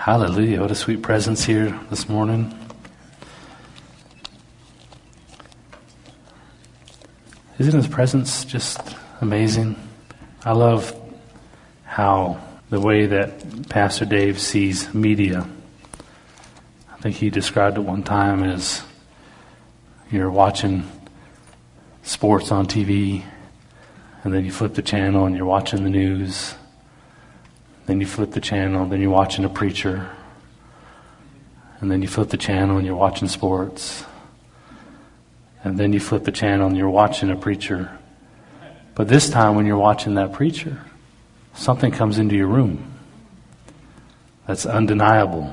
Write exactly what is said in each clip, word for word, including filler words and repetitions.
Hallelujah. What a sweet presence here this morning. Isn't his presence just amazing? I love how the way that Pastor Dave sees media. I think he described it one time as you're watching sports on T V, and then you flip the channel and you're watching the news. Then you flip the channel, then you're watching a preacher. And then you flip the channel and you're watching sports. And then you flip the channel and you're watching a preacher. But this time when you're watching that preacher, something comes into your room that's undeniable.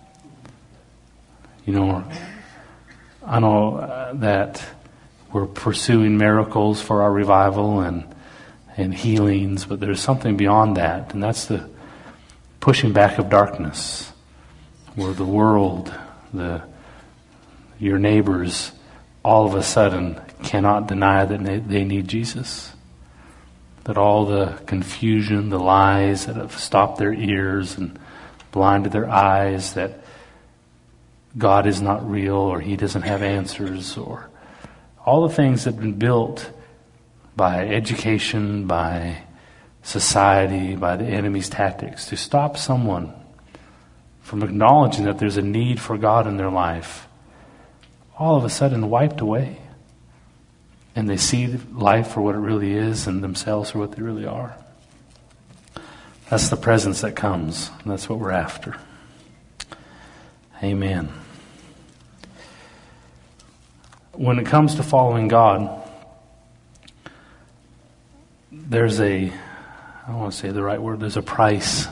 You know, I know uh, that we're pursuing miracles for our revival and and healings, but there's something beyond that, and that's the pushing back of darkness, where the world, the your neighbors, all of a sudden cannot deny that they, they need Jesus. That all the confusion, the lies that have stopped their ears and blinded their eyes, that God is not real or He doesn't have answers, or all the things that have been built by education, by society, by the enemy's tactics to stop someone from acknowledging that there's a need for God in their life, all of a sudden wiped away. And they see life for what it really is and themselves for what they really are. That's the presence that comes. And that's what we're after. Amen. When it comes to following God, there's a, I don't want to say the right word, there's a price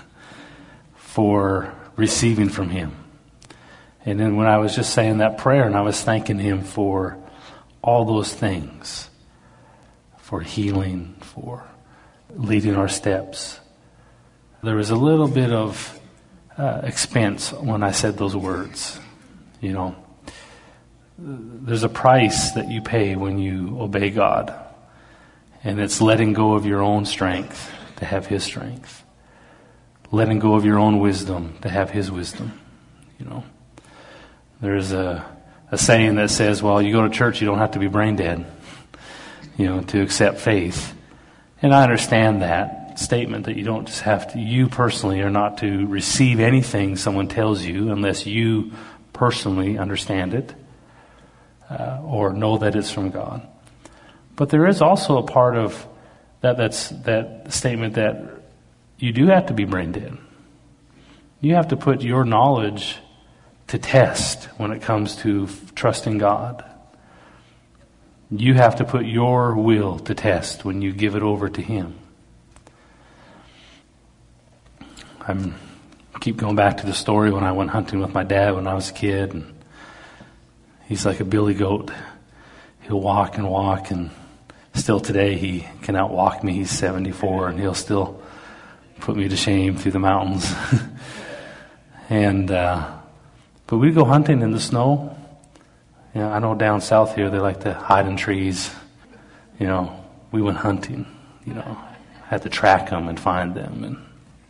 for receiving from Him. And then when I was just saying that prayer and I was thanking Him for all those things, for healing, for leading our steps, there was a little bit of uh, expense when I said those words. You know, there's a price that you pay when you obey God. And it's letting go of your own strength to have His strength. Letting go of your own wisdom to have His wisdom. You know, there's a, a saying that says, well, you go to church, you don't have to be brain dead, you know, to accept faith. And I understand that statement, that you don't just have to, you personally are not to receive anything someone tells you unless you personally understand it uh, or know that it's from God. But there is also a part of that that's that statement that you do have to be brain dead. You have to put your knowledge to test when it comes to trusting God. You have to put your will to test when you give it over to Him. I keep going back to the story when I went hunting with my dad when I was a kid, and he's like a billy goat. He'll walk and walk, and still today he can outwalk me. He's seventy-four, and he'll still put me to shame through the mountains. and uh, but we go hunting in the snow. You know, I know down south here they like to hide in trees. You know, we went hunting. You know, had to track them and find them, and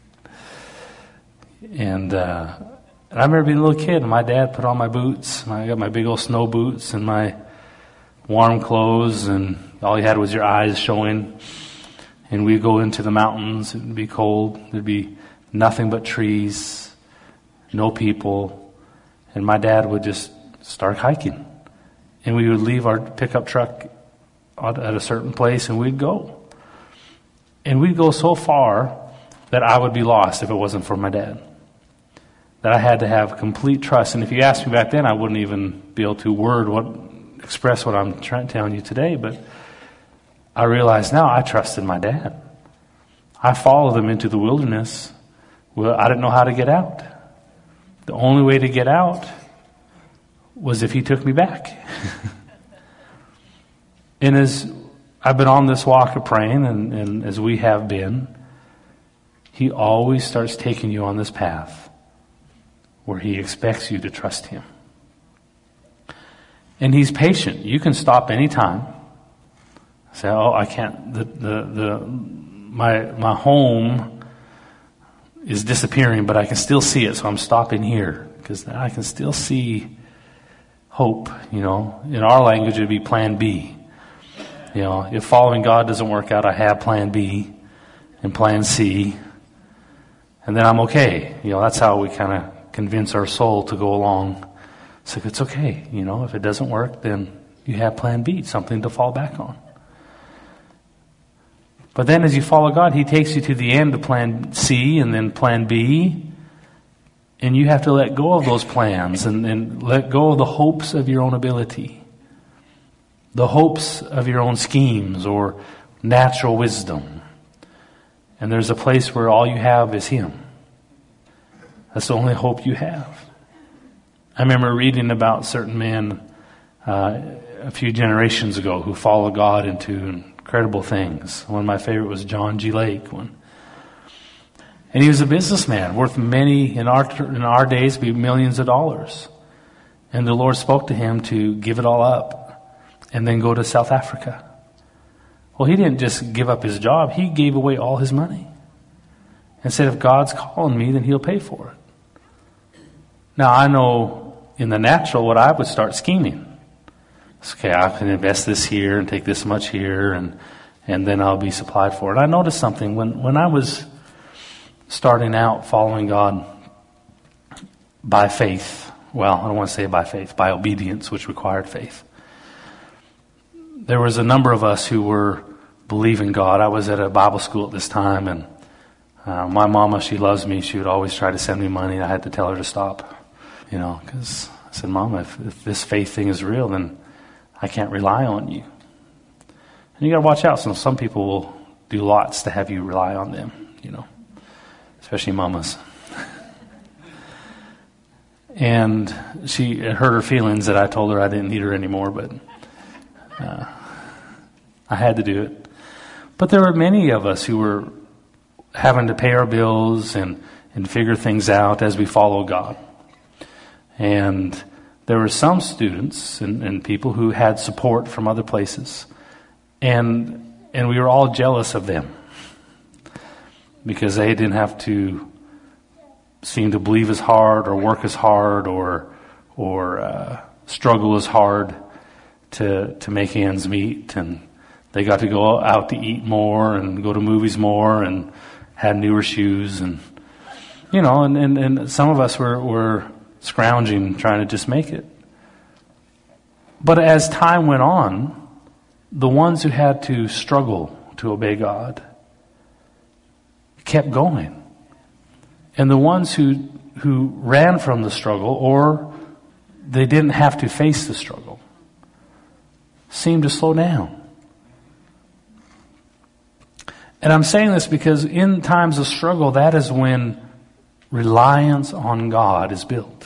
and, uh, and I remember being a little kid, and my dad put on my boots. And I got my big old snow boots and my warm clothes, and all you had was your eyes showing. And we'd go into the mountains. It would be cold. There'd be nothing but trees, no people. And my dad would just start hiking. And we would leave our pickup truck at a certain place, and we'd go. And we'd go so far that I would be lost if it wasn't for my dad. That I had to have complete trust. And if you asked me back then, I wouldn't even be able to word what, express what I'm trying telling you today. But I realize now I trusted my dad. I followed him into the wilderness. Well, I didn't know how to get out. The only way to get out was if he took me back. And as I've been on this walk of praying, and, and as we have been, He always starts taking you on this path where He expects you to trust Him. And He's patient. You can stop anytime. Say, oh, I can't, the, the, the, my, my home is disappearing, but I can still see it, so I'm stopping here, because I can still see hope. You know, in our language, it would be plan B. You know, if following God doesn't work out, I have plan B and plan C, and then I'm okay. You know, that's how we kind of convince our soul to go along. So it's okay. You know, if it doesn't work, then you have plan B, something to fall back on. But then as you follow God, He takes you to the end of plan C and then plan B. And you have to let go of those plans and, and let go of the hopes of your own ability. The hopes of your own schemes or natural wisdom. And there's a place where all you have is Him. That's the only hope you have. I remember reading about certain men uh, a few generations ago who followed God into incredible things. One of my favorite was John G. Lake. One. And he was a businessman worth many, in our, in our days, be millions of dollars. And the Lord spoke to him to give it all up and then go to South Africa. Well, he didn't just give up his job. He gave away all his money and said, if God's calling me, then He'll pay for it. Now, I know in the natural what I would start scheming. Okay, I can invest this here and take this much here, and and then I'll be supplied for it. I noticed something. When, when I was starting out following God by faith, well, I don't want to say by faith, by obedience, which required faith. There was a number of us who were believing God. I was at a Bible school at this time, and uh, my mama, she loves me. She would always try to send me money. I had to tell her to stop, you know, because I said, Mama, if, if this faith thing is real, then I can't rely on you. And you got to watch out. So some people will do lots to have you rely on them, you know, especially mamas. And she, it hurt her feelings that I told her I didn't need her anymore, but uh, I had to do it. But there were many of us who were having to pay our bills and, and figure things out as we follow God. And there were some students and, and people who had support from other places. And and we were all jealous of them because they didn't have to seem to believe as hard or work as hard or or uh, struggle as hard to to make ends meet. And they got to go out to eat more and go to movies more and had newer shoes. And, you know, and, and, and some of us were... were scrounging, trying to just make it. But as time went on, the ones who had to struggle to obey God kept going. And the ones who who ran from the struggle, or they didn't have to face the struggle, seemed to slow down. And I'm saying this because in times of struggle, that is when reliance on God is built.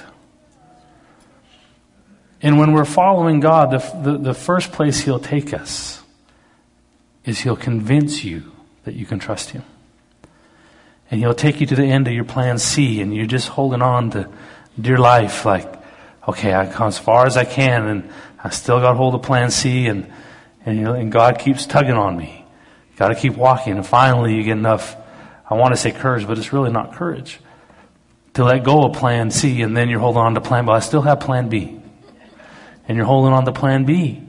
And when we're following God, the, the, the first place He'll take us is He'll convince you that you can trust Him. And He'll take you to the end of your plan C, and you're just holding on to dear life like, okay, I come as far as I can, and I still got hold of plan C, and, and, you know, and God keeps tugging on me. Got to keep walking, and finally you get enough, I want to say courage, but it's really not courage, to let go of plan C, and then you're holding on to plan B. I still have plan B. And you're holding on to plan B.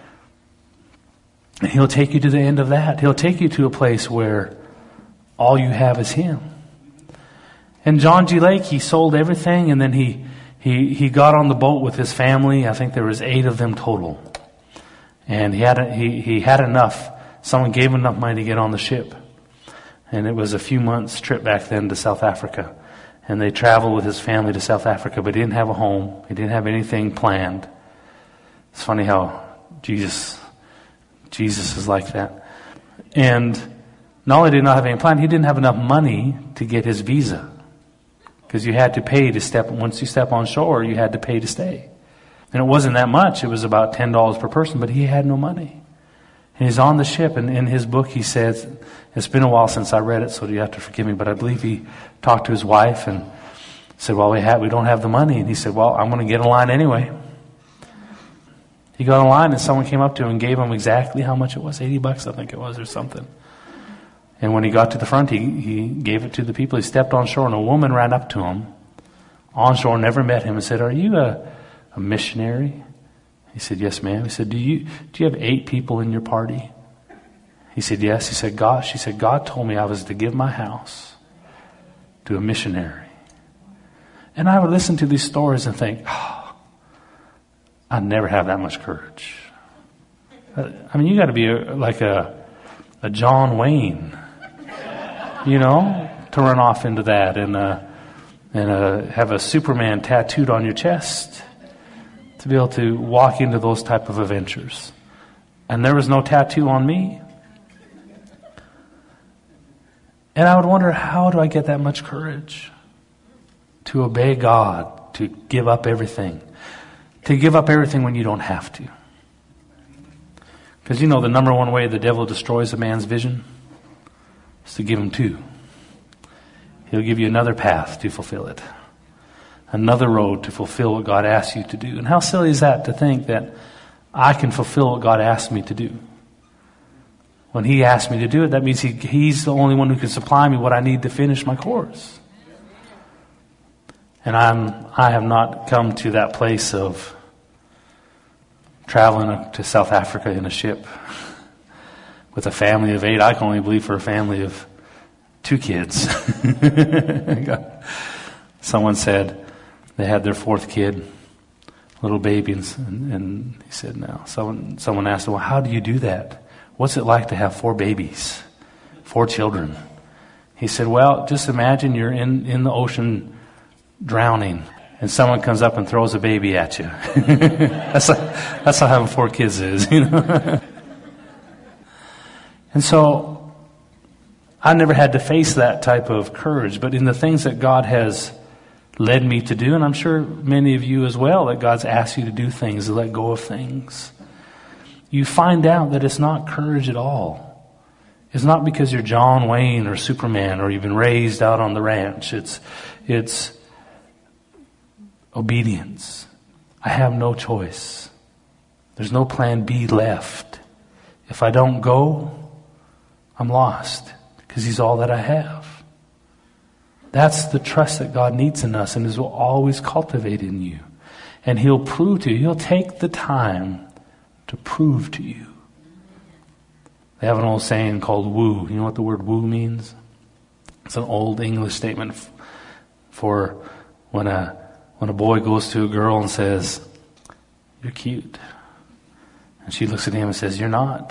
And He'll take you to the end of that. He'll take you to a place where all you have is Him. And John G. Lake, he sold everything, and then he he he got on the boat with his family. I think there was eight of them total. And he had a, he he had enough. Someone gave him enough money to get on the ship. And it was a few months trip back then to South Africa. And they traveled with his family to South Africa, but he didn't have a home. He didn't have anything planned. It's funny how Jesus, Jesus is like that. And not only did he not have any plan, he didn't have enough money to get his visa. Because you had to pay to step, once you step on shore, you had to pay to stay. And it wasn't that much. It was about ten dollars per person, but he had no money. And he's on the ship, and in his book he says, it's been a while since I read it, so you have to forgive me, but I believe he talked to his wife and said, well, we have, we don't have the money. And he said, well, I'm going to get in line anyway. He got in line, and someone came up to him and gave him exactly how much it was, eighty bucks, I think it was, or something. And when he got to the front, he, he gave it to the people. He stepped on shore, and a woman ran up to him on shore, never met him, and said, "Are you a, a missionary?" He said, "Yes, ma'am." He said, do you do you have eight people in your party?" He said, "Yes." He said, "God," she said, "God told me I was to give my house to a missionary." And I would listen to these stories and think, oh, I'd never have that much courage. I mean, you got to be a, like a, a John Wayne, you know, to run off into that and uh, and uh, have a Superman tattooed on your chest to be able to walk into those type of adventures. And there was no tattoo on me. And I would wonder, how do I get that much courage to obey God, to give up everything, to give up everything when you don't have to? Because you know the number one way the devil destroys a man's vision is to give him two. He'll give you another path to fulfill it, another road to fulfill what God asks you to do. And how silly is that, to think that I can fulfill what God asked me to do? When He asked me to do it, that means he, He's the only one who can supply me what I need to finish my course. And I'm, I have not come to that place of traveling to South Africa in a ship with a family of eight. I can only believe for a family of two kids. Someone said they had their fourth kid, little baby, and, and he said, "No." Someone, someone asked him, "Well, how do you do that? What's it like to have four babies, four children?" He said, "Well, just imagine you're in, in the ocean drowning, and someone comes up and throws a baby at you." that's like, that's how having four kids is, you know. And so I never had to face that type of courage, but in the things that God has led me to do, and I'm sure many of you as well, that God's asked you to do things, to let go of things, you find out that it's not courage at all. It's not because you're John Wayne or Superman or you've been raised out on the ranch. It's, it's obedience. I have no choice. There's no plan B left. If I don't go, I'm lost, because He's all that I have. That's the trust that God needs in us and is will always cultivate in you. And He'll prove to you. He'll take the time to prove to you. They have an old saying called woo. You know what the word woo means? It's an old English statement f- for when a when a boy goes to a girl and says, "You're cute." And she looks at him and says, "You're not."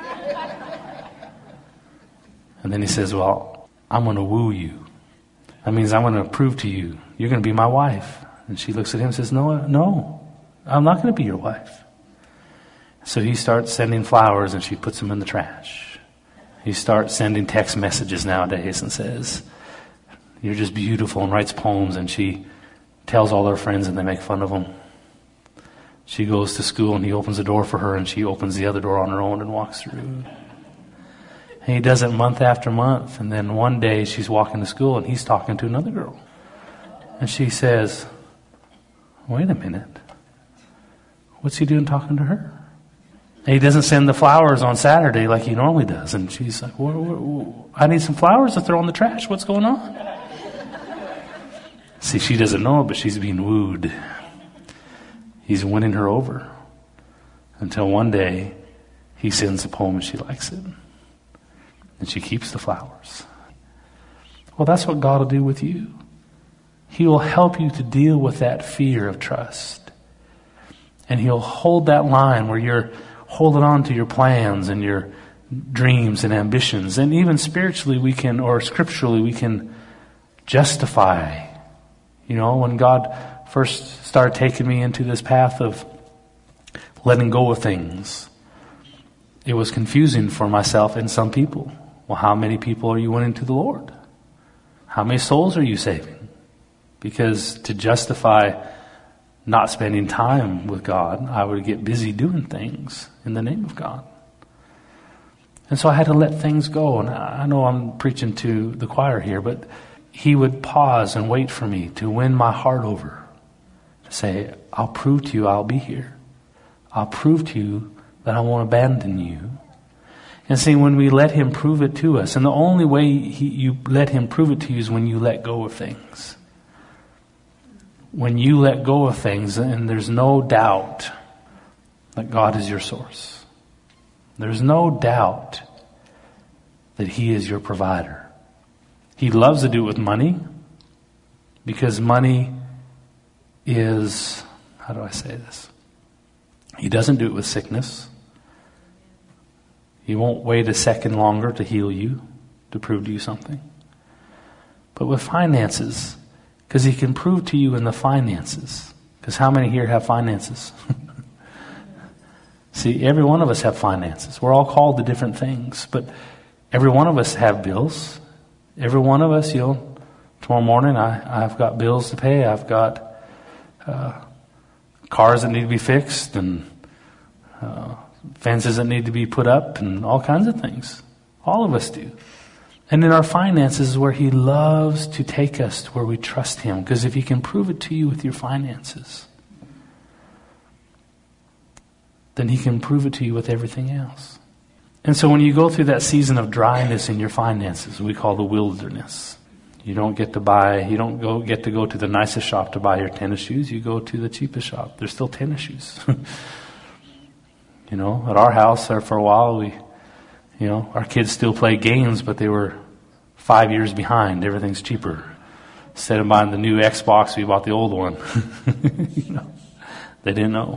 And then he says, "Well, I'm going to woo you. That means I'm going to prove to you, you're going to be my wife." And she looks at him and says, no, no, I'm not going to be your wife. So he starts sending flowers and she puts them in the trash. He starts sending text messages nowadays and says, "You're just beautiful," and writes poems, and she tells all her friends and they make fun of him. She goes to school and he opens the door for her and she opens the other door on her own and walks through. And he does it month after month. And then one day she's walking to school and he's talking to another girl. And she says, "Wait a minute. What's he doing talking to her?" And he doesn't send the flowers on Saturday like he normally does. And she's like, whoa, whoa, whoa. "I need some flowers to throw in the trash. What's going on?" See, she doesn't know it, but she's being wooed. He's winning her over. Until one day, he sends a poem and she likes it. And she keeps the flowers. Well, that's what God will do with you. He will help you to deal with that fear of trust. And He'll hold that line where you're holding on to your plans and your dreams and ambitions. And even spiritually we can, or scripturally we can justify. You know, when God first started taking me into this path of letting go of things, it was confusing for myself and some people. Well, how many people are you winning to the Lord? How many souls are you saving? Because to justify not spending time with God, I would get busy doing things in the name of God. And so I had to let things go. And I know I'm preaching to the choir here, but He would pause and wait for me to win my heart over. To say, "I'll prove to you I'll be here. I'll prove to you that I won't abandon you." And see, when we let him prove it to us, and the only way he, you let him prove it to you is when you let go of things. When you let go of things, and there's no doubt that God is your source. There's no doubt that he is your provider. He loves to do it with money, because money is, how do I say this? He doesn't do it with sickness. He won't wait a second longer to heal you, to prove to you something. But with finances, because he can prove to you in the finances. Because how many here have finances? See, every one of us have finances. We're all called to different things. But every one of us have bills. Every one of us, you know, tomorrow morning I, I've got bills to pay. I've got uh, cars that need to be fixed, and uh, fences that need to be put up, and all kinds of things. All of us do. And in our finances is where he loves to take us, to where we trust him. Because if he can prove it to you with your finances, then he can prove it to you with everything else. And so when you go through that season of dryness in your finances, we call the wilderness. You don't get to buy, you don't go get to go to the nicest shop to buy your tennis shoes. You go to the cheapest shop. There's still tennis shoes. You know, at our house, or for a while, we, you know, our kids still play games, but they were five years behind. Everything's cheaper. Instead of buying the new Xbox, we bought the old one. You know, they didn't know.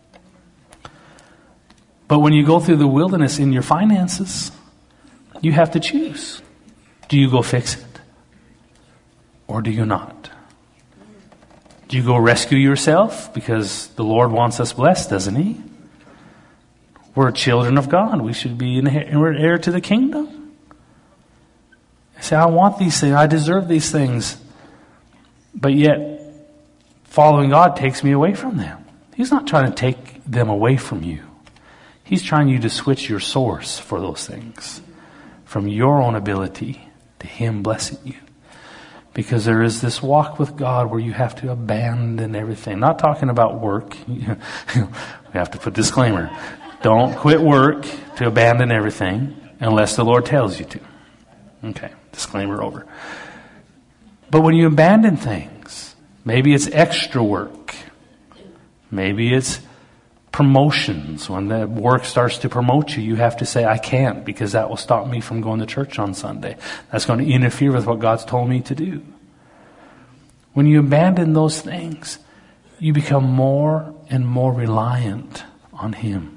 But when you go through the wilderness in your finances, you have to choose. Do you go fix it? Or do you not? Do you go rescue yourself? Because the Lord wants us blessed, doesn't he? We're children of God. We should be in, we're heir to the kingdom. I say, I want these things. I deserve these things. But yet, following God takes me away from them. He's not trying to take them away from you. He's trying you to switch your source for those things. From your own ability to him blessing you. Because there is this walk with God where you have to abandon everything. Not talking about work. We have to put disclaimer. Don't quit work to abandon everything unless the Lord tells you to. Okay, disclaimer over. But when you abandon things, maybe it's extra work. Maybe it's promotions. When the work starts to promote you, you have to say, I can't, because that will stop me from going to church on Sunday. That's going to interfere with what God's told me to do. When you abandon those things, you become more and more reliant on him.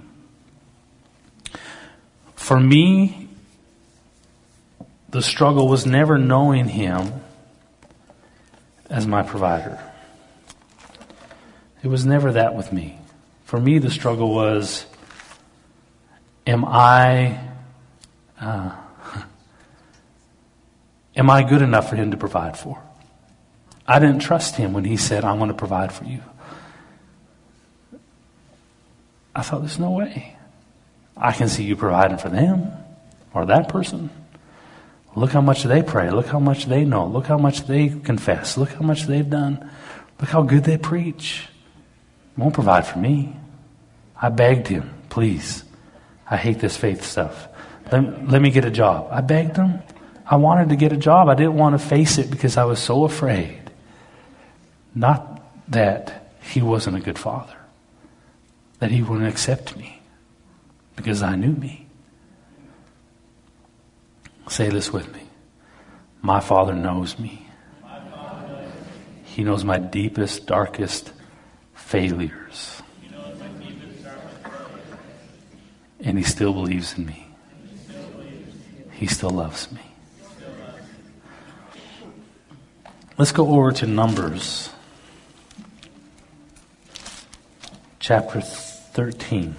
For me, the struggle was never knowing him as my provider. It was never that with me. For me, the struggle was, am I, uh, am I good enough for him to provide for? I didn't trust him when he said, I'm going to provide for you. I thought, there's no way. I can see you providing for them or that person. Look how much they pray. Look how much they know. Look how much they confess. Look how much they've done. Look how good they preach. Won't provide for me. I begged him, please. I hate this faith stuff. Let, let me get a job. I begged him. I wanted to get a job. I didn't want to face it because I was so afraid. Not that he wasn't a good father. That he wouldn't accept me. Because I knew me. Say this with me. My Father knows me. He knows my deepest, darkest failures. And he still believes in me. He still loves me. Let's go over to Numbers. Chapter thirteen.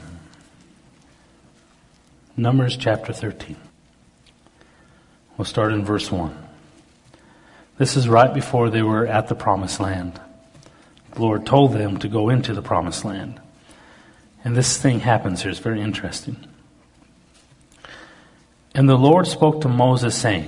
Numbers chapter thirteen. We'll start in verse one. This is right before they were at the promised land. The Lord told them to go into the promised land. And this thing happens here. It's very interesting. And the Lord spoke to Moses, saying,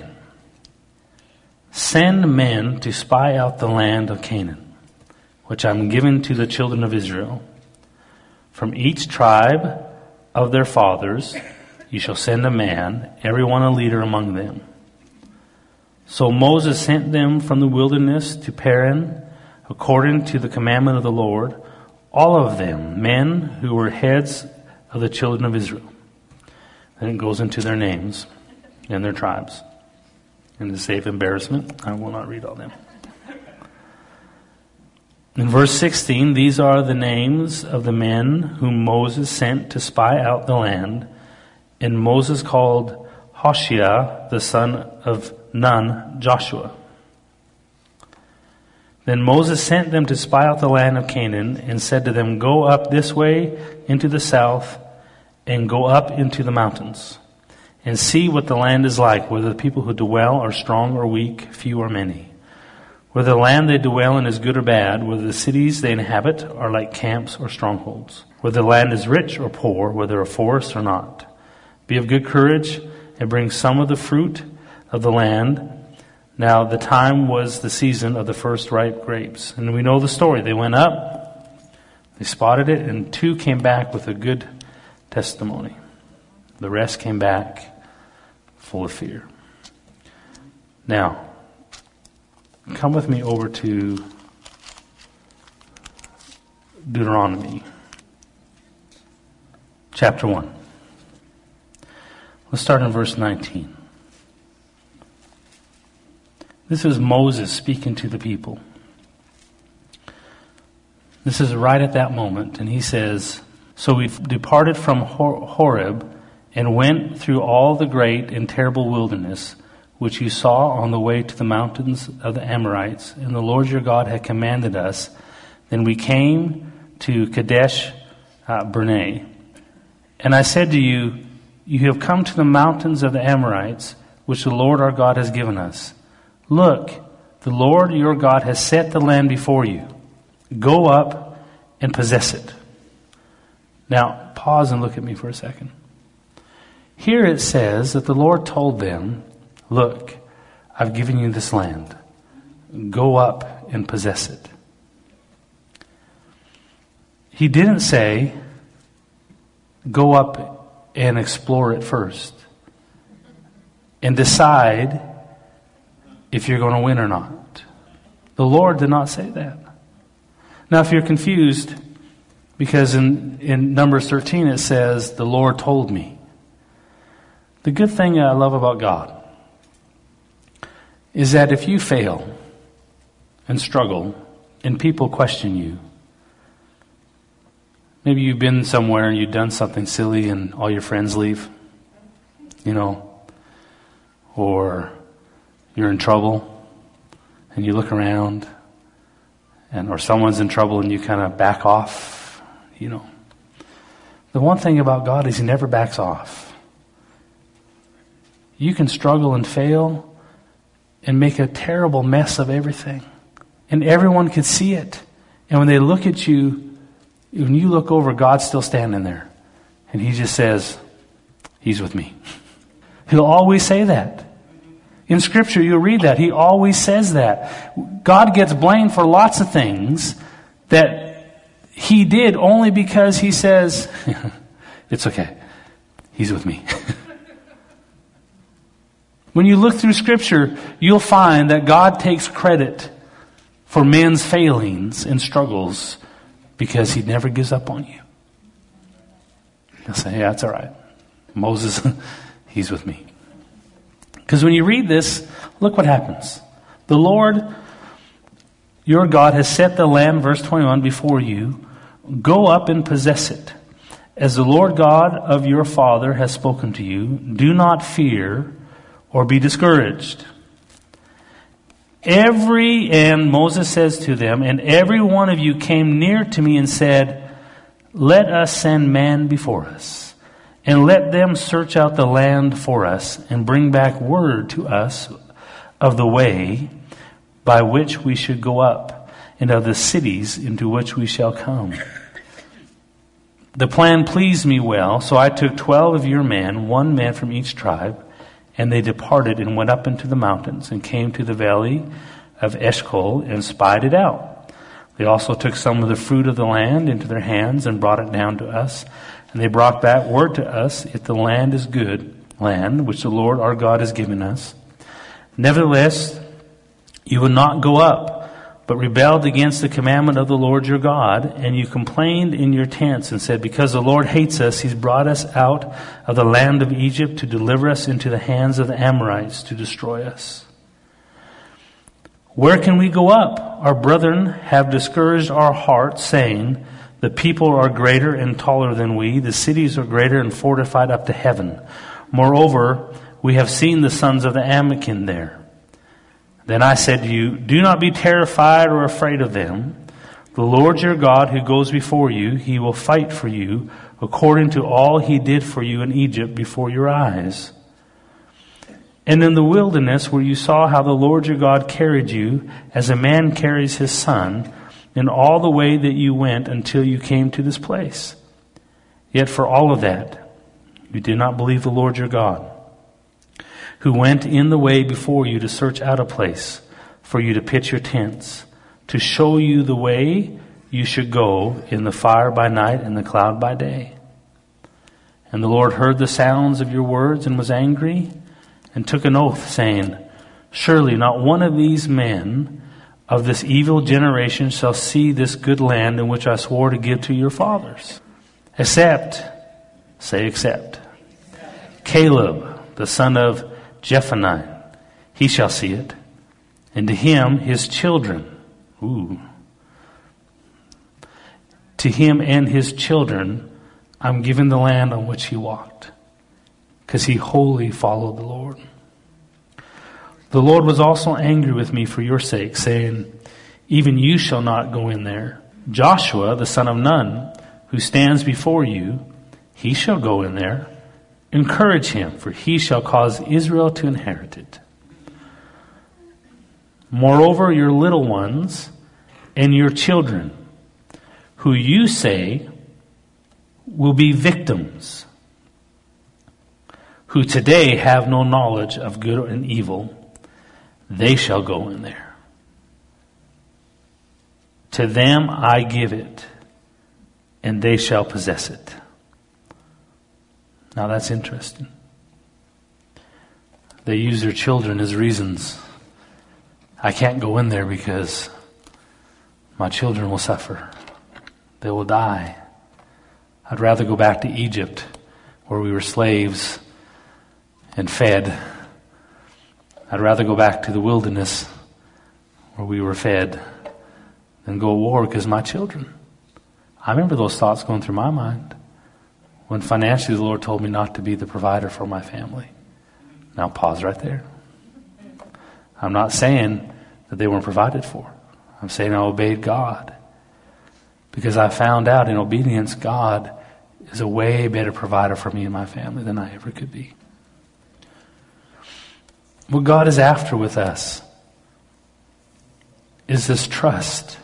send men to spy out the land of Canaan, which I am giving to the children of Israel, from each tribe of their fathers, you shall send a man, every one a leader among them. So Moses sent them from the wilderness to Paran, according to the commandment of the Lord, all of them, men who were heads of the children of Israel. Then it goes into their names and their tribes. And to save embarrassment, I will not read all them. In verse sixteen, these are the names of the men whom Moses sent to spy out the land. And Moses called Hoshea, the son of Nun, Joshua. Then Moses sent them to spy out the land of Canaan and said to them, go up this way into the south and go up into the mountains and see what the land is like, whether the people who dwell are strong or weak, few or many. Whether the land they dwell in is good or bad, whether the cities they inhabit are like camps or strongholds. Whether the land is rich or poor, whether a forest or not. Be of good courage and bring some of the fruit of the land. Now the time was the season of the first ripe grapes. And we know the story. They went up, they spotted it, and two came back with a good testimony. The rest came back full of fear. Now, come with me over to Deuteronomy chapter one. Let's start in verse nineteen. This is Moses speaking to the people. This is right at that moment, and he says, so we departed from Horeb and went through all the great and terrible wilderness, which you saw on the way to the mountains of the Amorites, and the Lord your God had commanded us. Then we came to Kadesh uh, Barnea. And I said to you, you have come to the mountains of the Amorites, which the Lord our God has given us. Look, the Lord your God has set the land before you. Go up and possess it. Now, pause and look at me for a second. Here it says that the Lord told them, look, I've given you this land. Go up and possess it. He didn't say, go up and explore it first and decide if you're going to win or not. The Lord did not say that. Now, if you're confused, because in, in Numbers thirteen it says, the Lord told me. The good thing I love about God is that if you fail and struggle and people question you, maybe you've been somewhere and you've done something silly and all your friends leave, you know, or you're in trouble and you look around and or someone's in trouble and you kind of back off, you know. The one thing about God is he never backs off. You can struggle and fail and make a terrible mess of everything. And everyone can see it. And when they look at you, when you look over, God's still standing there. And he just says, he's with me. He'll always say that. In Scripture, you'll read that. He always says that. God gets blamed for lots of things that he did only because he says, it's okay. He's with me. When you look through Scripture, you'll find that God takes credit for men's failings and struggles because he never gives up on you. He'll say, yeah, it's all right. Moses, he's with me. Because when you read this, look what happens. The Lord, your God, has set the land, verse twenty-one, before you. Go up and possess it. As the Lord God of your father has spoken to you, do not fear or be discouraged. Every, and Moses says to them, and every one of you came near to me and said, let us send man before us, and let them search out the land for us, and bring back word to us of the way by which we should go up, and of the cities into which we shall come. The plan pleased me well, so I took twelve of your men, one man from each tribe, and they departed and went up into the mountains and came to the valley of Eshcol and spied it out. They also took some of the fruit of the land into their hands and brought it down to us. And they brought back word to us, if the land is good, land which the Lord our God has given us. Nevertheless, you would not go up, but rebelled against the commandment of the Lord your God, and you complained in your tents and said, because the Lord hates us, he's brought us out of the land of Egypt to deliver us into the hands of the Amorites to destroy us. Where can we go up? Our brethren have discouraged our hearts, saying, the people are greater and taller than we. The cities are greater and fortified up to heaven. Moreover, we have seen the sons of the Anakim there. Then I said to you, do not be terrified or afraid of them. The Lord your God who goes before you, he will fight for you according to all he did for you in Egypt before your eyes. And in the wilderness where you saw how the Lord your God carried you as a man carries his son, in all the way that you went until you came to this place. Yet for all of that, you did not believe the Lord your God, who went in the way before you to search out a place for you to pitch your tents, to show you the way you should go in the fire by night and the cloud by day. And the Lord heard the sounds of your words and was angry and took an oath, saying, surely not one of these men of this evil generation shall see this good land in which I swore to give to your fathers. Except, say except, Caleb, the son of Jephunneh, he shall see it, and to him his children. Ooh. To him and his children I'm giving the land on which he walked, because he wholly followed the Lord. The Lord was also angry with me for your sake, saying, even you shall not go in there. Joshua, the son of Nun, who stands before you, he shall go in there. Encourage him, for he shall cause Israel to inherit it. Moreover, your little ones and your children, who you say will be victims, who today have no knowledge of good and evil, they shall go in there. To them I give it, and they shall possess it. Now that's interesting. They use their children as reasons. I can't go in there because my children will suffer. They will die. I'd rather go back to Egypt where we were slaves and fed. I'd rather go back to the wilderness where we were fed than go to war because my children. I remember those thoughts going through my mind when financially the Lord told me not to be the provider for my family. Now pause right there. I'm not saying that they weren't provided for. I'm saying I obeyed God, because I found out in obedience God is a way better provider for me and my family than I ever could be. What God is after with us is this trust,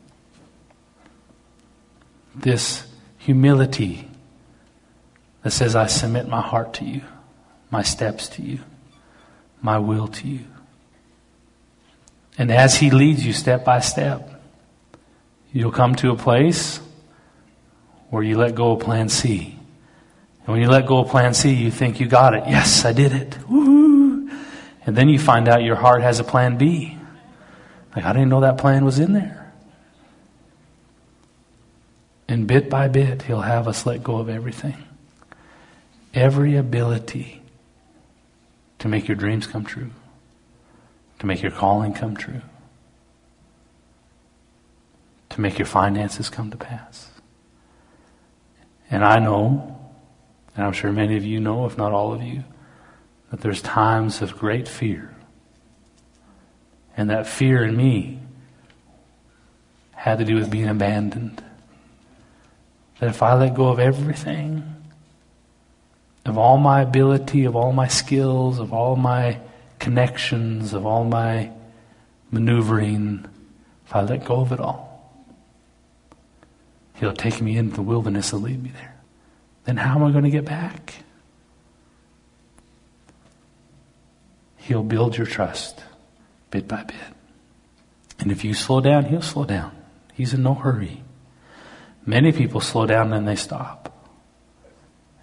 this humility that says, I submit my heart to you, my steps to you, my will to you. And as he leads you step by step, you'll come to a place where you let go of plan C. And when you let go of plan C, you think you got it. Yes, I did it. Woo-hoo. And then you find out your heart has a plan B. Like, I didn't know that plan was in there. And bit by bit, he'll have us let go of everything. Every ability to make your dreams come true, to make your calling come true, to make your finances come to pass. And I know, and I'm sure many of you know, if not all of you, that there's times of great fear. And that fear in me had to do with being abandoned. That if I let go of everything, of all my ability, of all my skills, of all my connections, of all my maneuvering, if I let go of it all, he'll take me into the wilderness and lead me there. Then how am I going to get back? He'll build your trust bit by bit. And if you slow down, he'll slow down. He's in no hurry. Many people slow down and they stop.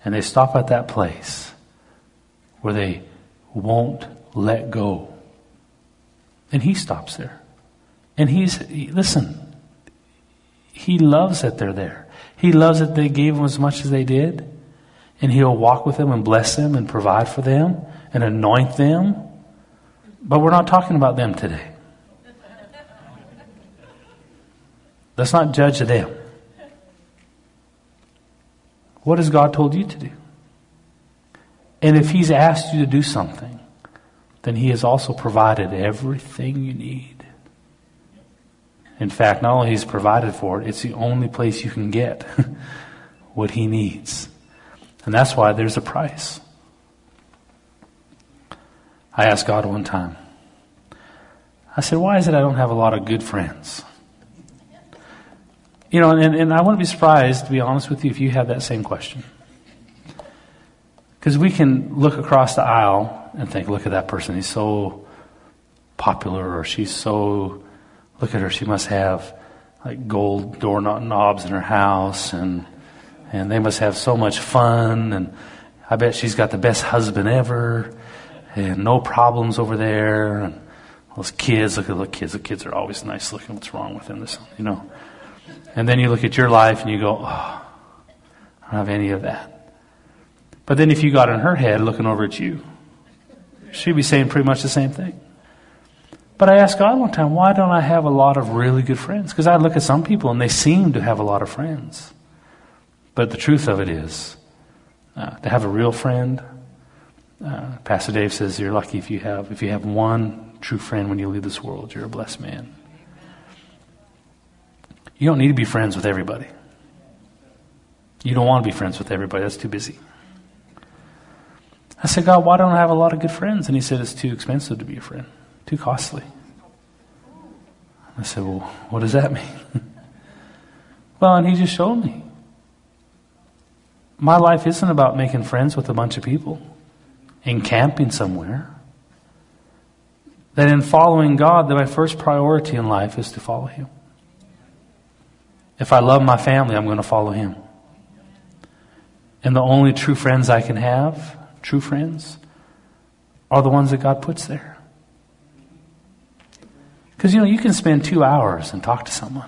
And they stop at that place where they won't let go. And he stops there. And he's, listen, he loves that they're there. He loves that they gave him as much as they did. And he'll walk with them and bless them and provide for them and anoint them. But we're not talking about them today. Let's not judge them. What has God told you to do? And if he's asked you to do something, then he has also provided everything you need. In fact, not only he's provided for it, it's the only place you can get what he needs. And that's why there's a price. I asked God one time, I said, why is it I don't have a lot of good friends? You know, and, and I wouldn't be surprised, to be honest with you, if you have that same question. Because we can look across the aisle and think, look at that person, he's so popular, or she's so, look at her, she must have like gold door knobs in her house, and and they must have so much fun, and I bet she's got the best husband ever, and no problems over there, and those kids, look at the kids, the kids are always nice looking, what's wrong with them, this, you know. And then you look at your life and you go, oh, I don't have any of that. But then if you got in her head looking over at you, she'd be saying pretty much the same thing. But I asked God one time, why don't I have a lot of really good friends? Because I look at some people and they seem to have a lot of friends. But the truth of it is, uh, to have a real friend, uh, Pastor Dave says you're lucky if you have, if you have one true friend when you leave this world, you're a blessed man. You don't need to be friends with everybody. You don't want to be friends with everybody. That's too busy. I said, God, why don't I have a lot of good friends? And he said, it's too expensive to be a friend. Too costly. I said, well, what does that mean? Well, and he just showed me. My life isn't about making friends with a bunch of people and camping somewhere. That in following God, that my first priority in life is to follow him. If I love my family, I'm going to follow him. And the only true friends I can have, true friends, are the ones that God puts there. Because, you know, you can spend two hours and talk to someone.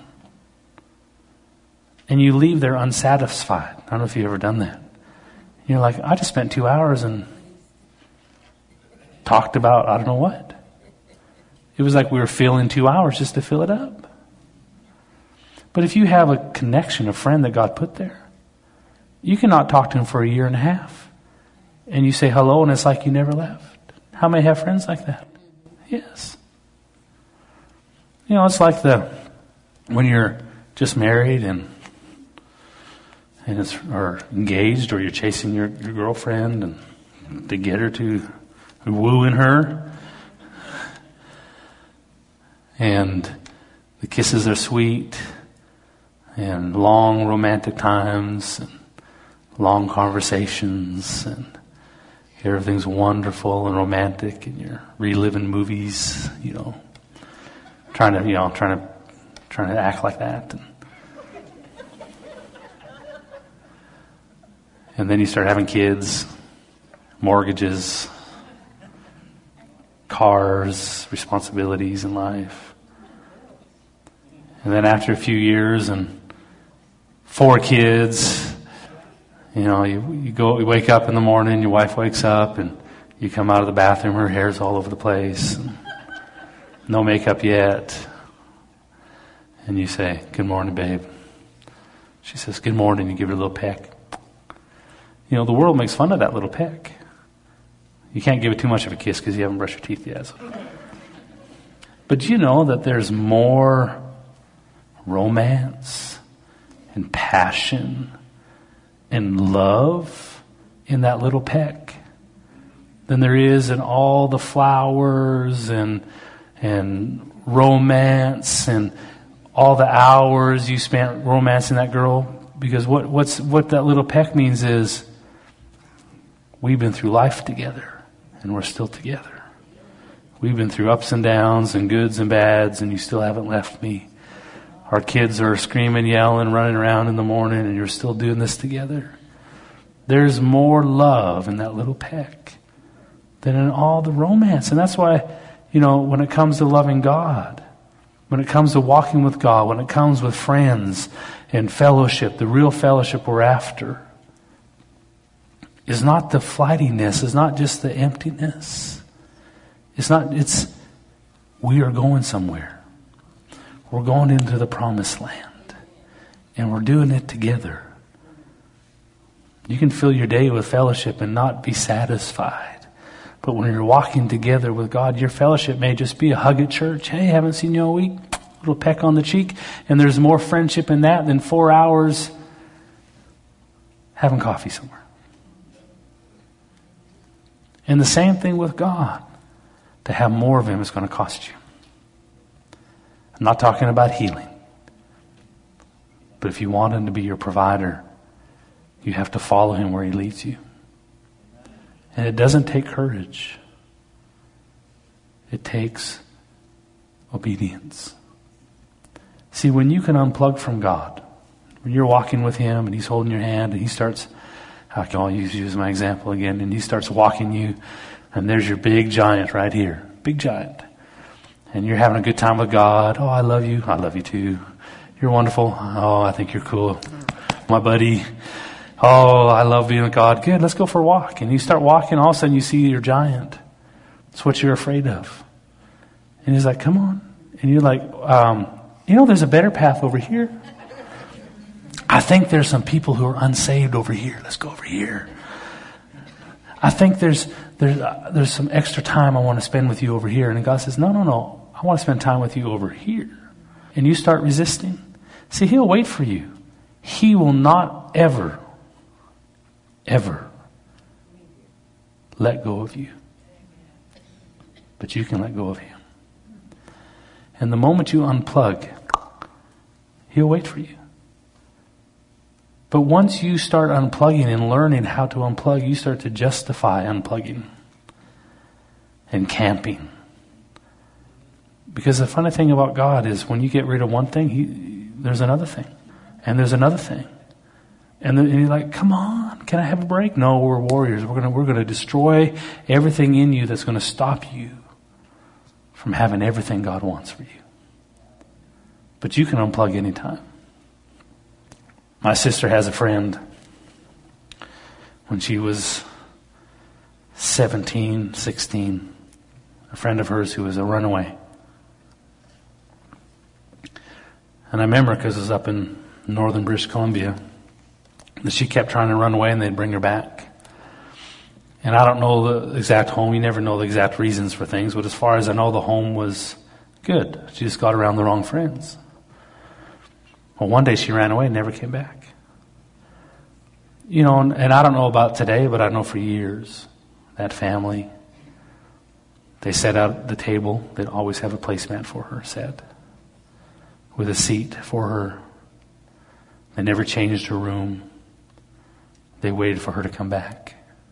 And you leave there unsatisfied. I don't know if you've ever done that. You're like, I just spent two hours and talked about I don't know what. It was like we were filling two hours just to fill it up. But if you have a connection, a friend that God put there, you cannot talk to him for a year and a half. And you say hello and it's like you never left. How many have friends like that? Yes. You know, it's like the when you're just married and and it's or engaged, or you're chasing your, your girlfriend and to get her to wooing her. And the kisses are sweet. And long romantic times, and long conversations, and everything's wonderful and romantic, and you're reliving movies, you know, trying to, you know, trying to, trying to act like that. And, and then you start having kids, mortgages, cars, responsibilities in life. And then after a few years and four kids, you know, you, you go, you wake up in the morning, your wife wakes up, and you come out of the bathroom, her hair's all over the place, and no makeup yet. And you say, good morning, babe. She says, good morning. You give her a little peck. You know, the world makes fun of that little peck. You can't give it too much of a kiss because you haven't brushed your teeth yet. So. But do you know that there's more romance and passion and love in that little peck than there is in all the flowers and and romance and all the hours you spent romancing that girl? Because what what's what that little peck means is we've been through life together and we're still together. We've been through ups and downs and goods and bads, and you still haven't left me. Our kids are screaming, yelling, running around in the morning, and you're still doing this together. There's more love in that little peck than in all the romance. And that's why, you know, when it comes to loving God, when it comes to walking with God, when it comes with friends and fellowship, the real fellowship we're after is not the flightiness, is not just the emptiness. It's not, it's, we are going somewhere. We're going into the promised land. And we're doing it together. You can fill your day with fellowship and not be satisfied. But when you're walking together with God, your fellowship may just be a hug at church. Hey, haven't seen you all week. Little peck on the cheek. And there's more friendship in that than four hours having coffee somewhere. And the same thing with God. To have more of Him is going to cost you. I'm not talking about healing. But if you want Him to be your provider, you have to follow Him where He leads you. And it doesn't take courage. It takes obedience. See, when you can unplug from God, when you're walking with Him and He's holding your hand and He starts, I can always use my example again, and He starts walking you, and there's your big giant right here. Big giant. And you're having a good time with God. Oh, I love you. I love you too. You're wonderful. Oh, I think you're cool. My buddy. Oh, I love being with God. Good, let's go for a walk. And you start walking, all of a sudden you see your giant. It's what you're afraid of. And He's like, come on. And you're like, um, you know, there's a better path over here. I think there's some people who are unsaved over here. Let's go over here. I think there's there's uh, there's some extra time I want to spend with you over here. And God says, no, no, no. I want to spend time with you over here. And you start resisting. See, He'll wait for you. He will not ever, ever let go of you. But you can let go of Him. And the moment you unplug, He'll wait for you. But once you start unplugging and learning how to unplug, you start to justify unplugging and camping. Because the funny thing about God is when you get rid of one thing, he, there's another thing. And there's another thing. And, then, and you're like, come on, can I have a break? No, we're warriors. We're gonna we're gonna destroy everything in you that's gonna stop you from having everything God wants for you. But you can unplug anytime. My sister has a friend. When she was seventeen, sixteen, a friend of hers who was a runaway. And I remember because it was up in northern British Columbia that she kept trying to run away and they'd bring her back. And I don't know the exact home. You never know the exact reasons for things. But as far as I know, the home was good. She just got around the wrong friends. Well, one day she ran away and never came back. You know, and, and I don't know about today, but I know for years, that family, they sat out at the table. They'd always have a placemat for her set with a seat for her. They never changed her room. They waited for her to come back.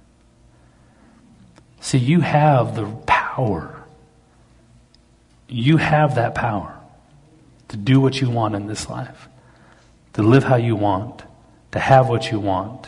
See, you have the power. You have that power to do what you want in this life, to live how you want, to have what you want.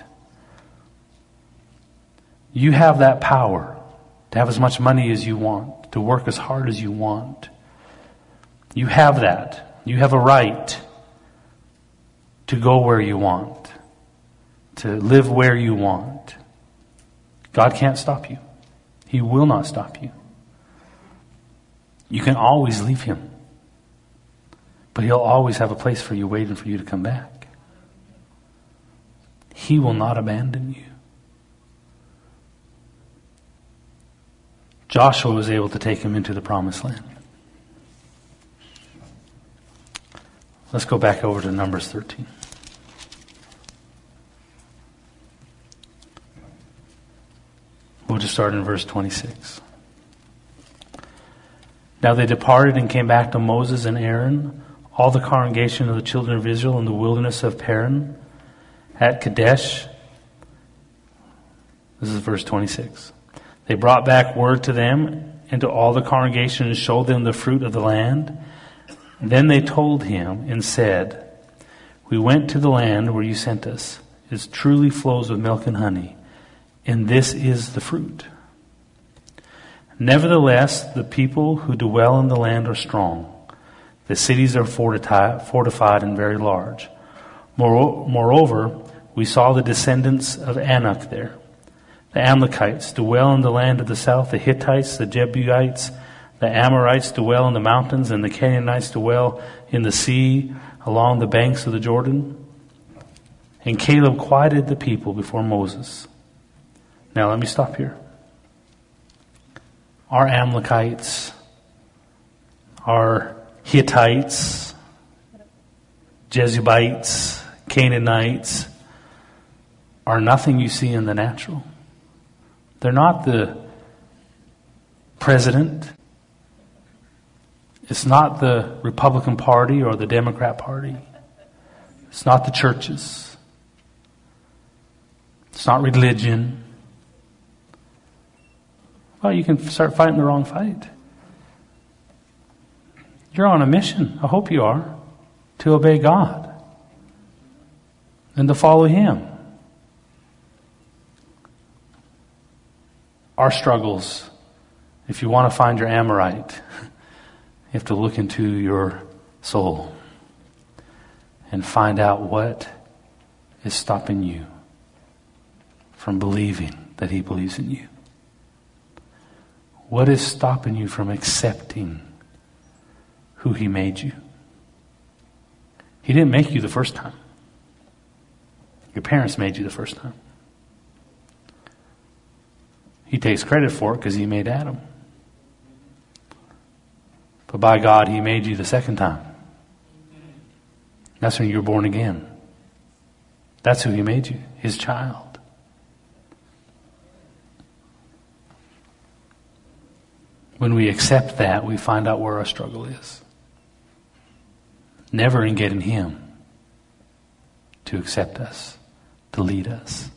You have that power to have as much money as you want, to work as hard as you want. You have that. You have a right to go where you want, to live where you want. God can't stop you. He will not stop you. You can always leave Him. But He'll always have a place for you waiting for you to come back. He will not abandon you. Joshua was able to take him into the promised land. Let's go back over to Numbers thirteen. We'll just start in verse twenty-six. Now they departed and came back to Moses and Aaron, all the congregation of the children of Israel in the wilderness of Paran, at Kadesh. This is verse twenty-six. They brought back word to them and to all the congregation and showed them the fruit of the land. Then they told him and said, we went to the land where you sent us, is truly flows with milk and honey, and this is the fruit. Nevertheless, the people who dwell in the land are strong. The cities are fortified and very large. Moreover, we saw the descendants of Anak there. The Amalekites dwell in the land of the south. The Hittites, the Jebusites, the Amorites dwell in the mountains, and the Canaanites dwell in the sea along the banks of the Jordan. And Caleb quieted the people before Moses. Now let me stop here. Our Amalekites, our Hittites, Jebusites, Canaanites are nothing you see in the natural. They're not the president. It's not the Republican Party or the Democrat Party. It's not the churches. It's not religion. Well, you can start fighting the wrong fight. You're on a mission, I hope you are, to obey God and to follow Him. Our struggles, if you want to find your Amorite, you have to look into your soul and find out what is stopping you from believing that He believes in you. What is stopping you from accepting who He made you? He didn't make you the first time. Your parents made you the first time. He takes credit for it because He made Adam. But by God, He made you the second time. That's when you were born again. That's who He made you, His child. When we accept that, we find out where our struggle is. Never in getting Him to accept us, to lead us,